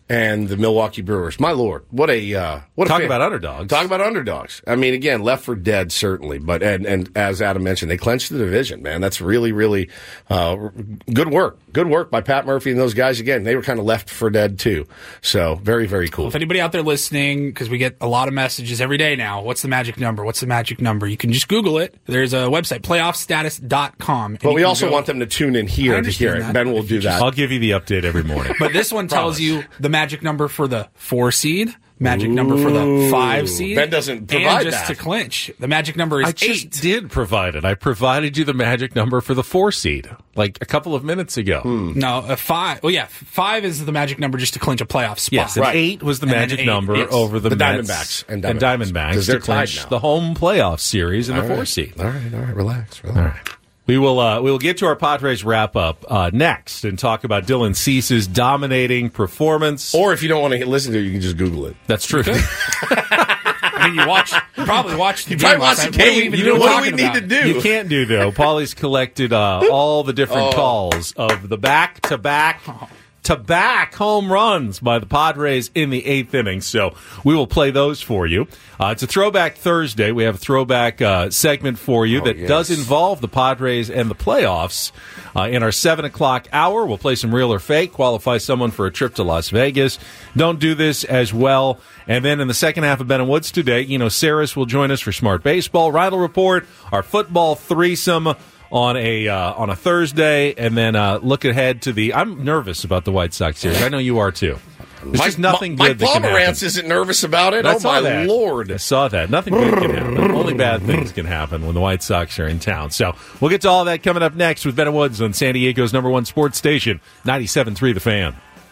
[SPEAKER 4] and the Milwaukee Brewers. My Lord, what a uh, what a
[SPEAKER 6] Talk
[SPEAKER 4] fan.
[SPEAKER 6] about underdogs.
[SPEAKER 4] Talk about underdogs. I mean, again, left for dead certainly, but and and as Adam mentioned, they clinched the division. Man, that's really really uh, good work. Good work by Pat Murphy and those guys. Again, they were kind of left for dead too. So very very cool.
[SPEAKER 5] Well, if anybody out there listening, because we get a lot of messages every day now, what's the magic number? What's the magic number? You can just Google it. There's a website, playoff status dot com.
[SPEAKER 4] But we also go, want them to tune in here to hear it.
[SPEAKER 5] That.
[SPEAKER 4] Ben will do that.
[SPEAKER 6] I'll give you the update every morning.
[SPEAKER 5] But this one tells you the magic number for the four seed, magic Ooh. number for the five seed.
[SPEAKER 4] Ben doesn't provide
[SPEAKER 5] and just
[SPEAKER 4] that.
[SPEAKER 5] to clinch, the magic number is
[SPEAKER 6] I
[SPEAKER 5] eight.
[SPEAKER 6] just did provide it. I provided you the magic number for the four seed like a couple of minutes ago.
[SPEAKER 4] Hmm.
[SPEAKER 5] No, a five. Well, yeah, five is the magic number just to clinch a playoff spot.
[SPEAKER 6] Yes, and
[SPEAKER 4] right.
[SPEAKER 6] eight was the
[SPEAKER 5] And
[SPEAKER 6] magic
[SPEAKER 5] eight,
[SPEAKER 6] number
[SPEAKER 5] yes.
[SPEAKER 6] over the,
[SPEAKER 4] The
[SPEAKER 6] Mets
[SPEAKER 4] Diamondbacks and
[SPEAKER 6] and
[SPEAKER 4] Diamondbacks.
[SPEAKER 6] Diamondbacks
[SPEAKER 4] 'Cause
[SPEAKER 6] to
[SPEAKER 4] they're tied
[SPEAKER 6] clinch
[SPEAKER 4] now.
[SPEAKER 6] the home playoff series in
[SPEAKER 4] All
[SPEAKER 6] the
[SPEAKER 4] right.
[SPEAKER 6] four seed.
[SPEAKER 4] All right, all right, relax, relax.
[SPEAKER 6] All right. We will uh, we will get to our Padres wrap up uh, next and talk about Dylan Cease's dominating performance.
[SPEAKER 4] Or if you don't want to listen to it, you can just Google it.
[SPEAKER 6] That's true.
[SPEAKER 5] I mean, you watch, you probably watched the
[SPEAKER 4] You
[SPEAKER 5] game.
[SPEAKER 4] probably
[SPEAKER 5] last
[SPEAKER 4] watched the
[SPEAKER 5] night. What are we
[SPEAKER 4] game.
[SPEAKER 5] even
[SPEAKER 4] You know,
[SPEAKER 5] doing
[SPEAKER 4] what do
[SPEAKER 5] talking
[SPEAKER 4] we need
[SPEAKER 5] about?
[SPEAKER 4] to do?
[SPEAKER 6] You can't do though. Paulie's collected uh, all the different
[SPEAKER 4] Oh.
[SPEAKER 6] calls of the back to back to back home runs by the Padres in the eighth inning. So we will play those for you. Uh, it's a Throwback Thursday. We have a throwback uh, segment for you
[SPEAKER 4] Oh,
[SPEAKER 6] that
[SPEAKER 4] yes.
[SPEAKER 6] does involve the Padres and the playoffs. Uh, in our seven o'clock hour, we'll play some real or fake, qualify someone for a trip to Las Vegas. Don't do this as well. And then in the second half of Ben and Woods today, you know, Saris will join us for Smart Baseball, Rydell Report, our football threesome on a uh, on a Thursday, and then uh, look ahead to the. I'm nervous about the White Sox series. I know you are too. There's just nothing
[SPEAKER 4] Mike
[SPEAKER 6] good that can happen.
[SPEAKER 4] Pomerantz isn't nervous about it.
[SPEAKER 6] I
[SPEAKER 4] Oh
[SPEAKER 6] saw
[SPEAKER 4] my
[SPEAKER 6] that.
[SPEAKER 4] Lord!
[SPEAKER 6] I saw that. Nothing good can happen. Only bad things can happen when the White Sox are in town. So we'll get to all that coming up next with Ben and Woods on San Diego's number one sports station, ninety-seven point three The Fan.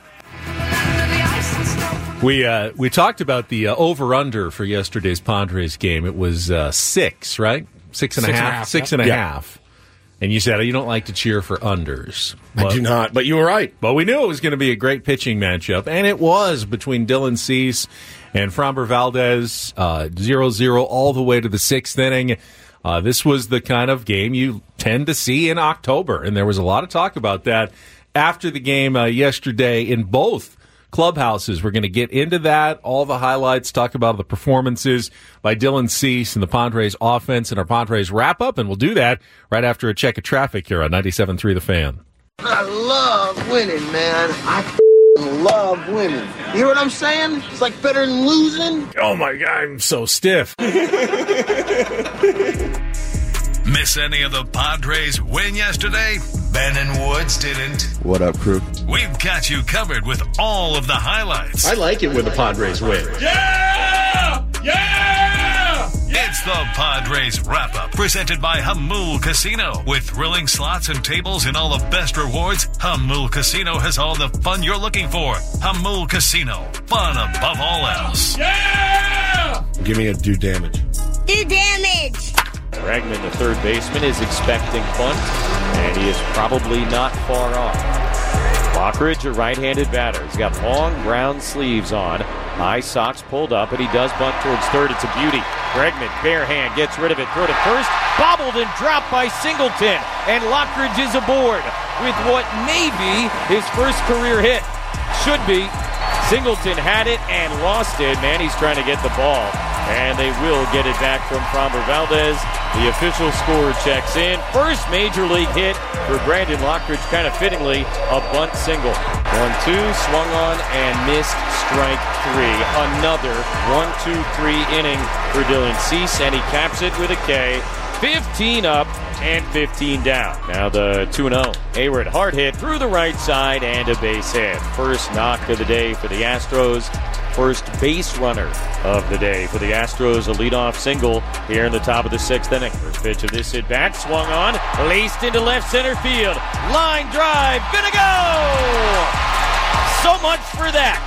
[SPEAKER 6] We uh, we talked about the uh, over-under for yesterday's Padres game. It was uh, six, right? Six and a
[SPEAKER 5] Six and a
[SPEAKER 6] half.
[SPEAKER 5] half,
[SPEAKER 6] Six
[SPEAKER 5] yep.
[SPEAKER 6] and a
[SPEAKER 4] Yeah.
[SPEAKER 6] half. And you said you don't like to cheer for unders.
[SPEAKER 4] I
[SPEAKER 6] But-
[SPEAKER 4] do not, but you were right.
[SPEAKER 6] But we knew it was going to be a great pitching matchup, and it was between Dylan Cease and Framber Valdez, uh, zero zero all the way to the sixth inning. Uh, this was the kind of game you tend to see in October, and there was a lot of talk about that after the game uh, yesterday in both clubhouses. We're going to get into that, all the highlights, talk about the performances by Dylan Cease and the Padres offense and our Padres wrap-up, and we'll do that right after a check of traffic here on ninety-seven point three The Fan.
[SPEAKER 9] I love winning, man. I f***ing love winning. You hear what I'm saying? It's like better than losing.
[SPEAKER 6] Oh, my God, I'm so stiff.
[SPEAKER 3] Miss any of the Padres win yesterday? Ben and Woods didn't.
[SPEAKER 10] What up, crew?
[SPEAKER 3] We've got you covered with all of the highlights.
[SPEAKER 4] I like it when the Padres win.
[SPEAKER 3] Yeah! Yeah! It's the Padres Wrap-Up, presented by Hamul Casino. With thrilling slots and tables and all the best rewards, Hamul Casino has all the fun you're looking for. Hamul Casino, fun above all else. Yeah!
[SPEAKER 4] Give me a do damage.
[SPEAKER 11] Do damage!
[SPEAKER 12] Bregman, the third baseman, is expecting bunt, and he is probably not far off. Lockridge, a right-handed batter. He's got long brown sleeves on. High socks pulled up, and he does bunt towards third. It's a beauty. Bregman, bare hand, gets rid of it. Throw to first. Bobbled and dropped by Singleton. And Lockridge is aboard with what may be his first career hit. Should be. Singleton had it and lost it. Man, he's trying to get the ball. And they will get it back from Framber Valdez. The official score checks in. First major league hit for Brandon Lockridge, kind of fittingly, a bunt single. one two, swung on and missed strike three. Another one two three inning for Dylan Cease, and he caps it with a K. fifteen up and fifteen down. Now the two and oh. Hayward, hard hit through the right side and a base hit. First knock of the day for the Astros. First base runner of the day for the Astros, a leadoff single here in the top of the sixth inning. First pitch of this at bat, swung on, laced into left center field. Line drive, gonna go! So much for that.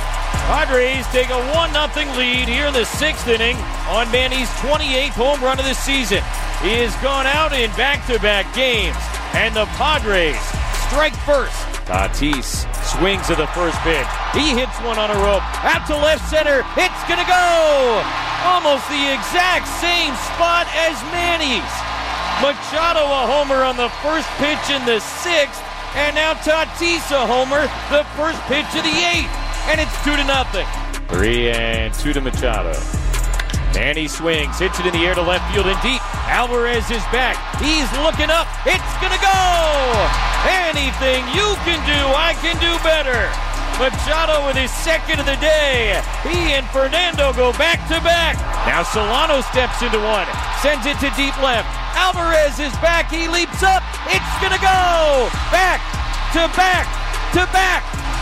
[SPEAKER 12] Padres take a one nothing lead here in the sixth inning on Manny's twenty-eighth home run of the season. He has gone out in back-to-back games, and the Padres strike first. Tatis swings at the first pitch. He hits one on a rope. Out to left center. It's going to go! Almost the exact same spot as Manny's. Machado a homer on the first pitch in the sixth. And now Tatis a homer, the first pitch of the eighth. and it's two to nothing. Three and two to Machado. Manny swings, hits it in the air to left field and deep. Alvarez is back. He's looking up. It's gonna go. Anything you can do, I can do better. Machado with his second of the day. He and Fernando go back to back. Now Solano steps into one, sends it to deep left. Alvarez is back. He leaps up. It's gonna go back to back to back.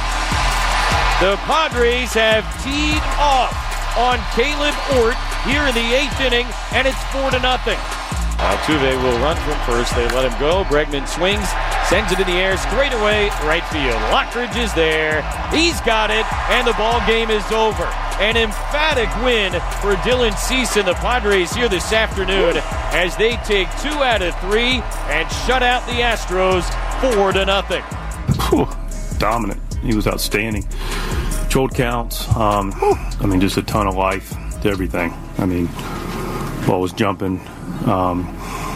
[SPEAKER 12] The Padres have teed off on Caleb Ort here in the eighth inning, and it's four to nothing. Altuve will run from first. They let him go. Bregman swings, sends it in the air, straight away, right field. Lockridge is there. He's got it, and the ball game is over. An emphatic win for Dylan Cease and the Padres here this afternoon as they take two out of three and shut out the Astros four to nothing.
[SPEAKER 10] Whew, dominant. He was outstanding. Controlled counts. Um, I mean, just a ton of life to everything. I mean, ball was jumping. Um,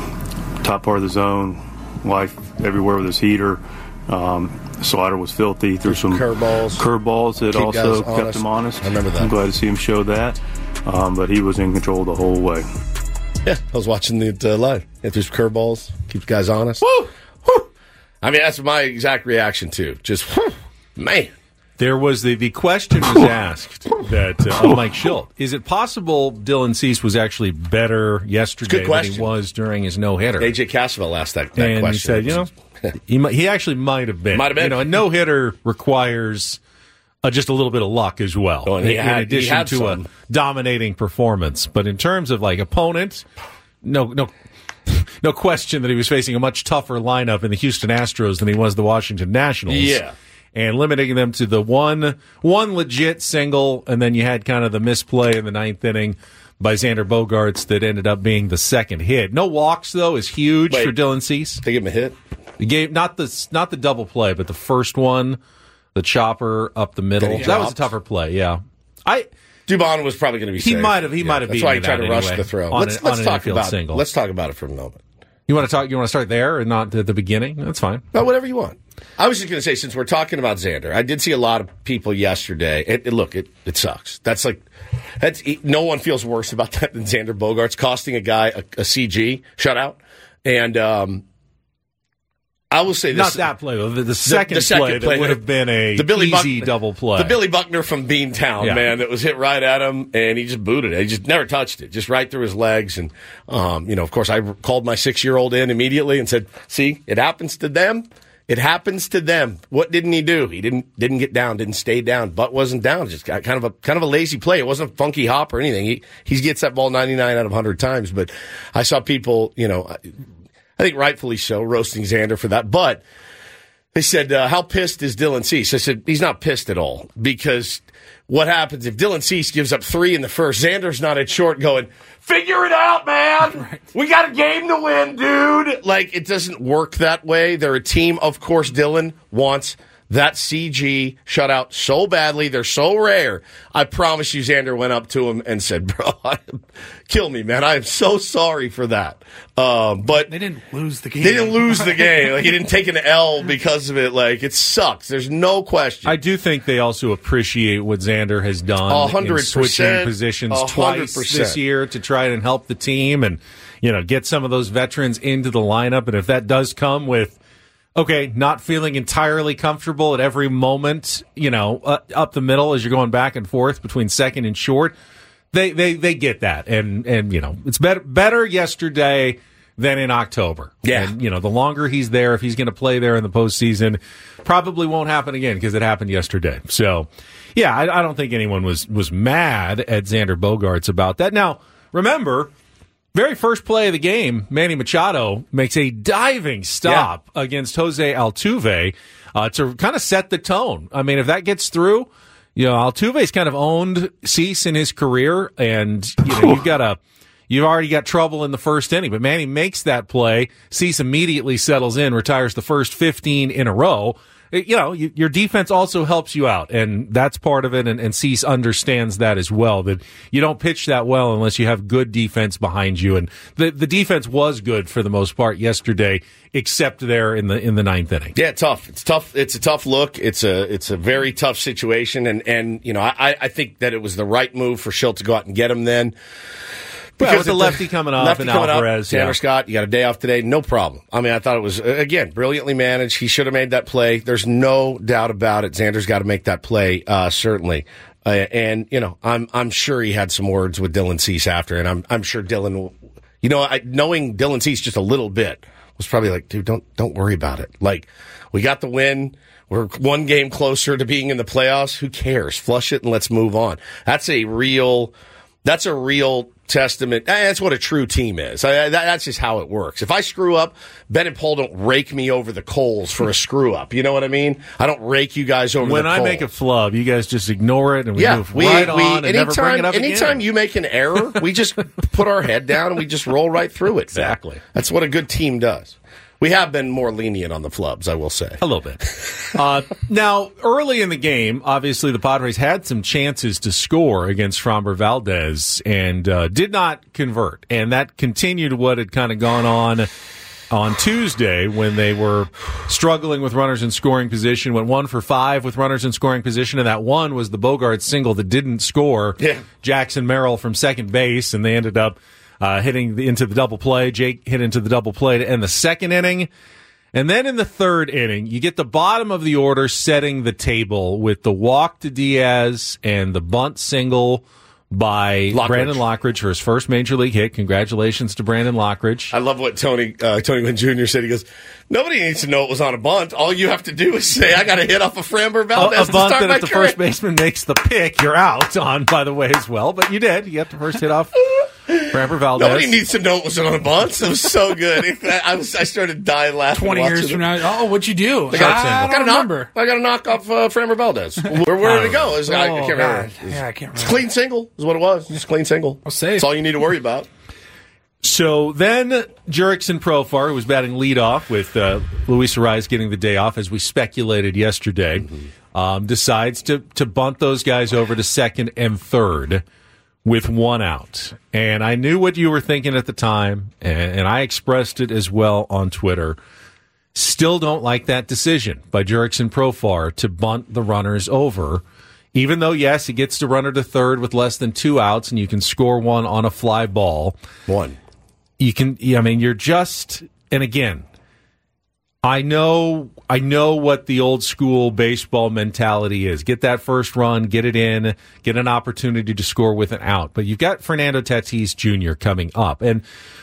[SPEAKER 10] top part of the zone. Life everywhere with his heater. Um, slider was filthy. Threw some
[SPEAKER 4] curveballs.
[SPEAKER 10] Curveballs that
[SPEAKER 4] Keep
[SPEAKER 10] also
[SPEAKER 4] guys
[SPEAKER 10] kept
[SPEAKER 4] honest.
[SPEAKER 10] him honest.
[SPEAKER 4] I remember that.
[SPEAKER 10] I'm glad to see him show that. Um, but he was in control the whole way.
[SPEAKER 4] Yeah, I was watching it uh, live. If there's curveballs, keeps guys honest. Woo! Woo! I mean, that's my exact reaction too. Just, whew, man.
[SPEAKER 6] There was the, the question was asked that uh, of Mike Schilt. Is it possible Dylan Cease was actually better yesterday than he was during his no-hitter?
[SPEAKER 4] A J Cassavell asked that, that
[SPEAKER 6] and
[SPEAKER 4] question.
[SPEAKER 6] And he said, you know, he, might, he actually might have been.
[SPEAKER 4] Might have been.
[SPEAKER 6] You know, a no-hitter requires uh, just a little bit of luck as well,
[SPEAKER 4] Oh, and he
[SPEAKER 6] in,
[SPEAKER 4] had-
[SPEAKER 6] in addition
[SPEAKER 4] he had
[SPEAKER 6] to
[SPEAKER 4] some.
[SPEAKER 6] a dominating performance. But in terms of, like, opponent, no no, no question that he was facing a much tougher lineup in the Houston Astros than he was the Washington Nationals.
[SPEAKER 4] Yeah.
[SPEAKER 6] And limiting them to the one one legit single, and then you had kind of the misplay in the ninth inning by Xander Bogaerts that ended up being the second hit. No walks, though, is huge
[SPEAKER 4] Wait,
[SPEAKER 6] for Dylan Cease.
[SPEAKER 4] They give him a hit?
[SPEAKER 6] The game, not the not the double play, but the first one, the chopper up the middle.
[SPEAKER 4] That he
[SPEAKER 6] That was a
[SPEAKER 4] dropped?
[SPEAKER 6] tougher play, yeah. I
[SPEAKER 4] Dubon was probably going to be
[SPEAKER 6] He
[SPEAKER 4] safe.
[SPEAKER 6] might have- he
[SPEAKER 4] Yeah,
[SPEAKER 6] might have
[SPEAKER 4] That's
[SPEAKER 6] beaten
[SPEAKER 4] why he
[SPEAKER 6] it
[SPEAKER 4] tried
[SPEAKER 6] out
[SPEAKER 4] to rush
[SPEAKER 6] anyway
[SPEAKER 4] the throw.
[SPEAKER 6] on
[SPEAKER 4] let's
[SPEAKER 6] a-
[SPEAKER 4] let's
[SPEAKER 6] on an
[SPEAKER 4] talk
[SPEAKER 6] infield
[SPEAKER 4] about
[SPEAKER 6] single.
[SPEAKER 4] Let's talk about it for a moment.
[SPEAKER 6] You want to talk? You want to start there and not at the beginning? That's fine.
[SPEAKER 4] No, whatever you want. I was just going to say, since we're talking about Xander, I did see a lot of people yesterday. It, it, look, it, it sucks. That's like, that's no one feels worse about that than Xander Bogaerts costing a guy a, a C G shutout. And um, I will say this:
[SPEAKER 6] Not that play, though. The, the second,
[SPEAKER 4] the second
[SPEAKER 6] play,
[SPEAKER 4] play
[SPEAKER 6] that would have been a
[SPEAKER 4] the Billy
[SPEAKER 6] easy
[SPEAKER 4] Buck-
[SPEAKER 6] double play.
[SPEAKER 4] The Billy Buckner from Beantown,
[SPEAKER 6] Yeah.
[SPEAKER 4] man, that was hit right at him, and he just booted it. He just never touched it, just right through his legs. And, um, you know, of course, I called my six-year-old in immediately and said, see, it happens to them. It happens to them. What didn't he do? He didn't didn't get down, didn't stay down. Butt wasn't down. Just got kind of a kind of a lazy play. It wasn't a funky hop or anything. He he gets that ball ninety-nine out of one hundred times. But I saw people, you know, I think rightfully so, roasting Xander for that. But they said, uh, how pissed is Dylan Cease? I said, he's not pissed at all, because what happens if Dylan Cease gives up three in the first? Xander's not at short going, figure it out, man. Right. We got a game to win, dude. Like, it doesn't work that way. They're a team. Of course, Dylan wants that C G shutout so badly. They're so rare. I promise you, Xander went up to him and said, bro, kill me, man. I am so sorry for that. Uh, but
[SPEAKER 5] they didn't lose the game.
[SPEAKER 4] They didn't lose the game. Like, he didn't take an L because of it. Like, it sucks. There's no question.
[SPEAKER 6] I do think they also appreciate what Xander has done
[SPEAKER 4] A hundred
[SPEAKER 6] in switching
[SPEAKER 4] percent.
[SPEAKER 6] positions
[SPEAKER 4] A hundred
[SPEAKER 6] twice
[SPEAKER 4] percent.
[SPEAKER 6] this year to try and help the team and, you know, get some of those veterans into the lineup. And if that does come with, okay, not feeling entirely comfortable at every moment, you know, uh, up the middle as you're going back and forth between second and short, they they they get that. And, and you know, it's better, better yesterday than in October.
[SPEAKER 4] Yeah.
[SPEAKER 6] And, you know, the longer he's there, if he's going to play there in the postseason, probably won't happen again because it happened yesterday. So, yeah, I, I don't think anyone was, was mad at Xander Bogaerts about that. Now, remember, very first play of the game, Manny Machado makes a diving stop yeah. against Jose Altuve uh, to kind of set the tone. I mean, if that gets through, you know, Altuve's kind of owned Cease in his career, and you know, you've got a you've already got trouble in the first inning. But Manny makes that play. Cease immediately settles in, retires the first fifteen in a row. you know, you, your defense also helps you out, and that's part of it, and, and Cease understands that as well, that you don't pitch that well unless you have good defense behind you, and the, the defense was good for the most part yesterday, except there in the in the ninth inning.
[SPEAKER 4] Yeah, tough. It's tough. It's a tough look. It's a it's a very tough situation, and, and you know, I, I think that it was the right move for Schilt to go out and get him then.
[SPEAKER 6] Because well, with the lefty coming off
[SPEAKER 4] lefty
[SPEAKER 6] and
[SPEAKER 4] coming
[SPEAKER 6] Alvarez.
[SPEAKER 4] Up, Tanner
[SPEAKER 6] yeah.
[SPEAKER 4] Scott, you got a day off today, no problem. I mean, I thought it was, again, brilliantly managed. He should have made that play. There's no doubt about it. Xander's got to make that play, uh, certainly. Uh, and, you know, I'm I'm sure he had some words with Dylan Cease after, and I'm I'm sure Dylan, you know, I, knowing Dylan Cease just a little bit, was probably like, dude, don't don't worry about it. Like, we got the win. We're one game closer to being in the playoffs. Who cares? Flush it and let's move on. That's a real, that's a real testament. That's what a true team is. I, that, that's just how it works. If I screw up, Ben and Paul don't rake me over the coals for a screw up. You know what I mean? I don't rake you guys over
[SPEAKER 6] when
[SPEAKER 4] the
[SPEAKER 6] I
[SPEAKER 4] coals.
[SPEAKER 6] make a flub, you guys just ignore it and we
[SPEAKER 4] yeah,
[SPEAKER 6] move
[SPEAKER 4] we,
[SPEAKER 6] right
[SPEAKER 4] we,
[SPEAKER 6] on and
[SPEAKER 4] anytime,
[SPEAKER 6] never bring it up
[SPEAKER 4] anytime
[SPEAKER 6] again.
[SPEAKER 4] you make an error, we just put our head down and we just roll right through it.
[SPEAKER 6] Exactly.
[SPEAKER 4] Man. That's what a good team does. We have been more lenient on the flubs, I will say.
[SPEAKER 6] A little bit. uh, now, early in the game, obviously the Padres had some chances to score against Framber Valdez and uh, did not convert. And that continued what had kind of gone on on Tuesday when they were struggling with runners in scoring position, went one for five with runners in scoring position, and that one was the Bogaerts single that didn't score.
[SPEAKER 4] Yeah.
[SPEAKER 6] Jackson Merrill from second base, and they ended up Uh, hitting the, into the double play. Jake hit into the double play to end the second inning. And then in the third inning, you get the bottom of the order setting the table with the walk to Diaz and the bunt single by
[SPEAKER 4] Lockridge.
[SPEAKER 6] Brandon Lockridge for his first major league hit. Congratulations to Brandon Lockridge.
[SPEAKER 4] I love what Tony uh, Tony Gwynn Junior said. He goes, nobody needs to know it was on a bunt. All you have to do is say, I got a hit off of Framber Valdez
[SPEAKER 6] A, a
[SPEAKER 4] to
[SPEAKER 6] bunt
[SPEAKER 4] start
[SPEAKER 6] that
[SPEAKER 4] my
[SPEAKER 6] if the
[SPEAKER 4] career.
[SPEAKER 6] first baseman makes the pick, you're out on, by the way, as well. But you did. You got the first hit off Framber Valdez.
[SPEAKER 4] Nobody needs to know it was on a bunt. It was so good. I was I started dying laughing.
[SPEAKER 5] Twenty years from
[SPEAKER 4] it.
[SPEAKER 5] now, oh, what'd you do?
[SPEAKER 4] I got,
[SPEAKER 5] I,
[SPEAKER 4] I got
[SPEAKER 5] don't
[SPEAKER 4] a knock,
[SPEAKER 5] remember.
[SPEAKER 4] I got to knock off uh, Framber Valdez. Where, where did it go? It was, I, I
[SPEAKER 5] Oh,
[SPEAKER 4] can't remember.
[SPEAKER 5] God. Yeah, I can't
[SPEAKER 4] It's
[SPEAKER 5] remember.
[SPEAKER 4] clean single is what it was. Just clean single.
[SPEAKER 5] I'll say.
[SPEAKER 4] That's all you need to worry about.
[SPEAKER 6] So then Jurickson Profar, who was batting leadoff with uh, Luis Arraez getting the day off, as we speculated yesterday, mm-hmm. um, decides to, to bunt those guys over to second and third with one out. And I knew what you were thinking at the time, and, and I expressed it as well on Twitter. Still don't like that decision by Jurickson Profar to bunt the runners over, even though, yes, he gets to runner to third with less than two outs, and you can score one on a fly ball.
[SPEAKER 4] One.
[SPEAKER 6] You can, I mean, you're just, and again, I know, I know what the old school baseball mentality is. Get that first run, get it in, get an opportunity to score with an out. But you've got Fernando Tatis Junior coming up, and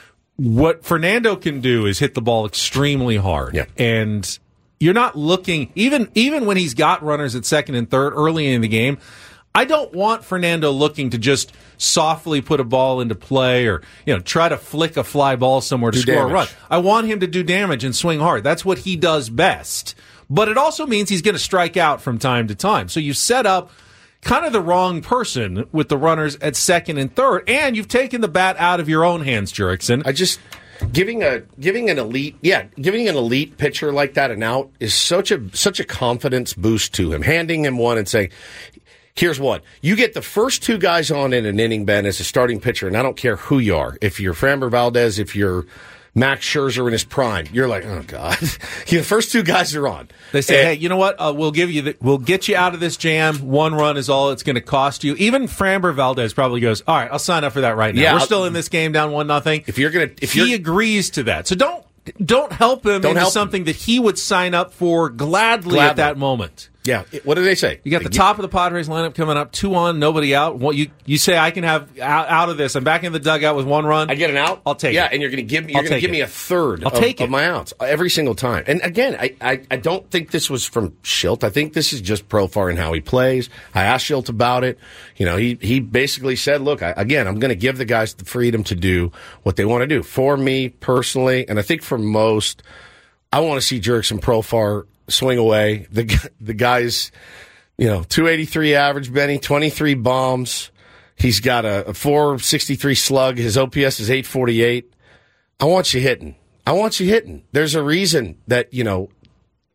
[SPEAKER 6] what Fernando can do is hit the ball extremely hard.
[SPEAKER 4] Yeah.
[SPEAKER 6] And you're not looking, even even when he's got runners at second and third early in the game, I don't want Fernando looking to just softly put a ball into play or, you know, try to flick a fly ball somewhere to
[SPEAKER 4] Do
[SPEAKER 6] score
[SPEAKER 4] damage.
[SPEAKER 6] a run. I want him to do damage and swing hard. That's what he does best. But it also means he's going to strike out from time to time. So you set up kind of the wrong person with the runners at second and third, and you've taken the bat out of your own hands, Jurickson.
[SPEAKER 4] I just giving a giving an elite yeah giving an elite pitcher like that an out is such a such a confidence boost to him. Handing him one and saying, here's one. You get the first two guys on in an inning, Ben, as a starting pitcher, and I don't care who you are. If you're Framber Valdez, if you're Max Scherzer in his prime, you're like, oh God. The first two guys are on.
[SPEAKER 6] They say,
[SPEAKER 4] and,
[SPEAKER 6] hey, you know what? Uh, we'll give you, the, we'll get you out of this jam. One run is all it's going to cost you. Even Framber Valdez probably goes, all right, I'll sign up for that right now.
[SPEAKER 4] Yeah,
[SPEAKER 6] We're
[SPEAKER 4] I'll,
[SPEAKER 6] still in this game down one nothing.
[SPEAKER 4] If you're gonna, if
[SPEAKER 6] he
[SPEAKER 4] you're,
[SPEAKER 6] agrees to that, so don't don't help him
[SPEAKER 4] don't
[SPEAKER 6] into
[SPEAKER 4] help
[SPEAKER 6] something
[SPEAKER 4] him.
[SPEAKER 6] that he would sign up for gladly,
[SPEAKER 4] Gladly.
[SPEAKER 6] at that moment.
[SPEAKER 4] Yeah. What do they say?
[SPEAKER 6] You got the top of the Padres lineup coming up, two on, nobody out. What you you say I can have out, out of this? I'm back in the dugout with one run.
[SPEAKER 4] I get an out.
[SPEAKER 6] I'll take
[SPEAKER 4] yeah,
[SPEAKER 6] it.
[SPEAKER 4] and you're going to give me
[SPEAKER 6] I'll
[SPEAKER 4] you're going to give
[SPEAKER 6] take
[SPEAKER 4] me
[SPEAKER 6] it.
[SPEAKER 4] a third
[SPEAKER 6] I'll
[SPEAKER 4] of,
[SPEAKER 6] take
[SPEAKER 4] of
[SPEAKER 6] it.
[SPEAKER 4] my outs every single time. And again, I, I I don't think this was from Schilt. I think this is just Profar and how he plays. I asked Schilt about it. You know, he he basically said, look, I, again, I'm going to give the guys the freedom to do what they want to do. For me personally, and I think for most, I want to see Jurickson Profar swing away. The the guys. You know, two eighty-three average, Benny, twenty-three bombs. He's got a, a four sixty-three slug. His O P S is eight forty-eight. I want you hitting. I want you hitting. There's a reason that, you know,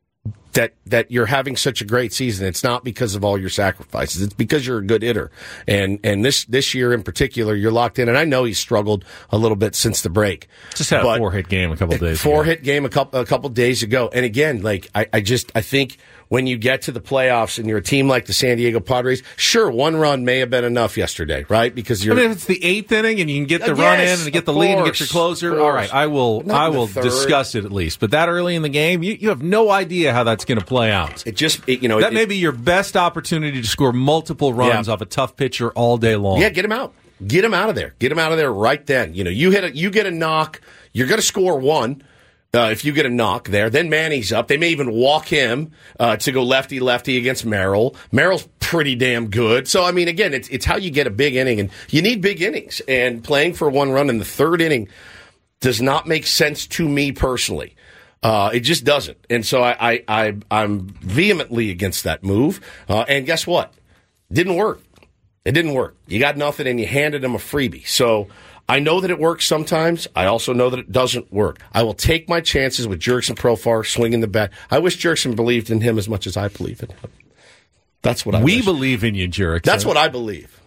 [SPEAKER 4] that that you're having such a great season. It's not because of all your sacrifices. It's because you're a good hitter. And and this this year in particular, you're locked in. And I know he's struggled a little bit since the break.
[SPEAKER 6] Just had a four-hit game a couple of days
[SPEAKER 4] four
[SPEAKER 6] ago.
[SPEAKER 4] Four-hit game a couple a couple days ago. And again, like I, I just I think when you get to the playoffs and you're a team like the San Diego Padres, sure, one run may have been enough yesterday, right? Because you're
[SPEAKER 5] I mean, if it's the eighth inning and you can get the
[SPEAKER 4] Uh,
[SPEAKER 5] run
[SPEAKER 4] yes,
[SPEAKER 5] in and get the
[SPEAKER 4] of
[SPEAKER 5] lead and
[SPEAKER 4] course,
[SPEAKER 5] get your closer,
[SPEAKER 4] of
[SPEAKER 5] all
[SPEAKER 4] course.
[SPEAKER 5] right, I will
[SPEAKER 4] Not
[SPEAKER 5] I
[SPEAKER 4] in the
[SPEAKER 5] will
[SPEAKER 4] third.
[SPEAKER 5] discuss it at least. But that early in the game, you, you have no idea how that's going to play out.
[SPEAKER 4] It just, it, you know,
[SPEAKER 5] that
[SPEAKER 4] it,
[SPEAKER 5] may be your best opportunity to score multiple runs
[SPEAKER 4] Yeah.
[SPEAKER 5] off a tough pitcher all day long.
[SPEAKER 4] Yeah, get him out. Get him out of there. Get him out of there right then. You know, you hit a, you get a knock. You're going to score one. Uh, if you get a knock there, then Manny's up. They may even walk him uh, to go lefty lefty against Merrill. Merrill's pretty damn good. So I mean, again, it's it's how you get a big inning, and you need big innings. And playing for one run in the third inning does not make sense to me personally. Uh, it just doesn't. And so I, I, I I'm vehemently against that move. Uh, and guess what? Didn't work. It didn't work. You got nothing, and you handed him a freebie. So. I know that it works sometimes. I also know that it doesn't work. I will take my chances with Jurickson Profar swinging the bat. I wish Jurickson believed in him as much as I believe in him. That's what I
[SPEAKER 6] We
[SPEAKER 4] wish.
[SPEAKER 6] believe in you, Jurickson.
[SPEAKER 4] That's what I believe.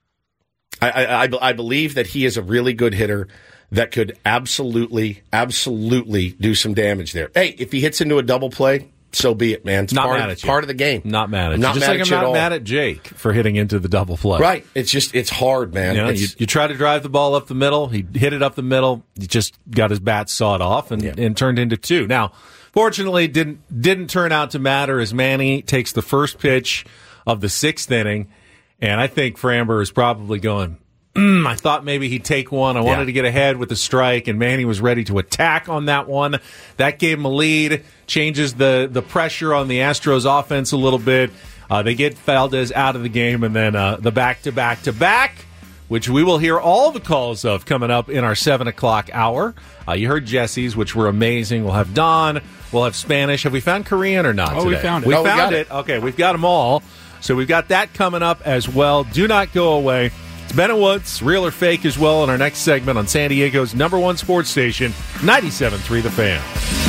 [SPEAKER 4] I, I, I, I believe that he is a really good hitter that could absolutely, absolutely do some damage there. Hey, if he hits into a double play, so be it, man. It's
[SPEAKER 6] Not
[SPEAKER 4] part,
[SPEAKER 6] mad
[SPEAKER 4] of,
[SPEAKER 6] at you.
[SPEAKER 4] part of the game.
[SPEAKER 6] Not mad at
[SPEAKER 4] I'm
[SPEAKER 6] you.
[SPEAKER 4] not
[SPEAKER 6] Just
[SPEAKER 4] mad
[SPEAKER 6] like
[SPEAKER 4] at
[SPEAKER 6] I'm
[SPEAKER 4] you at
[SPEAKER 6] not
[SPEAKER 4] all.
[SPEAKER 6] mad at Jake for hitting into the double play.
[SPEAKER 4] Right. It's just, it's hard, man.
[SPEAKER 6] You, know, you,
[SPEAKER 4] It's-
[SPEAKER 6] you try to drive the ball up the middle. He hit it up the middle. He just got his bat sawed off and,
[SPEAKER 4] Yeah.
[SPEAKER 6] and turned into two. Now, fortunately, didn't didn't turn out to matter as Manny takes the first pitch of the sixth inning, and I think Framber is probably going. Mm, I thought maybe he'd take one. I wanted
[SPEAKER 4] Yeah.
[SPEAKER 6] to get ahead with the strike, and Manny was ready to attack on that one. That gave him a lead, changes the, the pressure on the Astros offense a little bit. Uh, they get Valdez out of the game, and then uh, the back-to-back-to-back, which we will hear all the calls of coming up in our seven o'clock hour. Uh, you heard Jesse's, which were amazing. We'll have Don. We'll have Spanish. Have we found Korean or not
[SPEAKER 5] Oh, we
[SPEAKER 6] today?
[SPEAKER 5] found it.
[SPEAKER 6] We
[SPEAKER 4] Oh, we
[SPEAKER 6] found
[SPEAKER 4] got
[SPEAKER 6] it.
[SPEAKER 4] it.
[SPEAKER 6] Okay, we've got them all. So we've got that coming up as well. Do not go away. It's Ben and Woods, real or fake, as well in our next segment on San Diego's number one sports station, ninety-seven point three The Fan.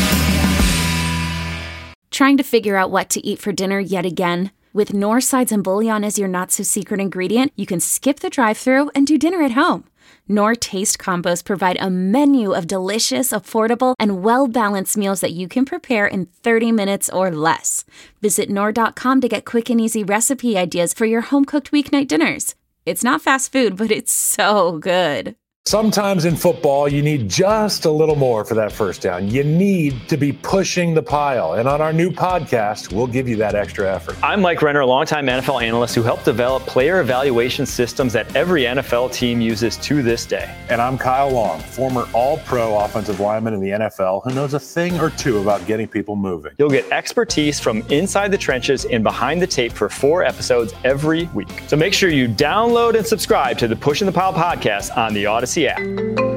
[SPEAKER 7] Trying to figure out what to eat for dinner yet again? With Knorr sides and bouillon as your not-so-secret ingredient, you can skip the drive-thru and do dinner at home. Knorr Taste Combos provide a menu of delicious, affordable, and well-balanced meals that you can prepare in thirty minutes or less. Visit Knorr dot com to get quick and easy recipe ideas for your home-cooked weeknight dinners. It's not fast food, but it's so good.
[SPEAKER 1] Sometimes in football, you need just a little more for that first down. You need to be pushing the pile. And on our new podcast, we'll give you that extra effort.
[SPEAKER 2] I'm Mike Renner, a longtime N F L analyst who helped develop player evaluation systems that every N F L team uses to this day.
[SPEAKER 1] And I'm Kyle Long, former all-pro offensive lineman in the N F L who knows a thing or two about getting people moving.
[SPEAKER 2] You'll get expertise from inside the trenches and behind the tape for four episodes every week. So make sure you download and subscribe to the Pushing the Pile podcast on the Odyssey app.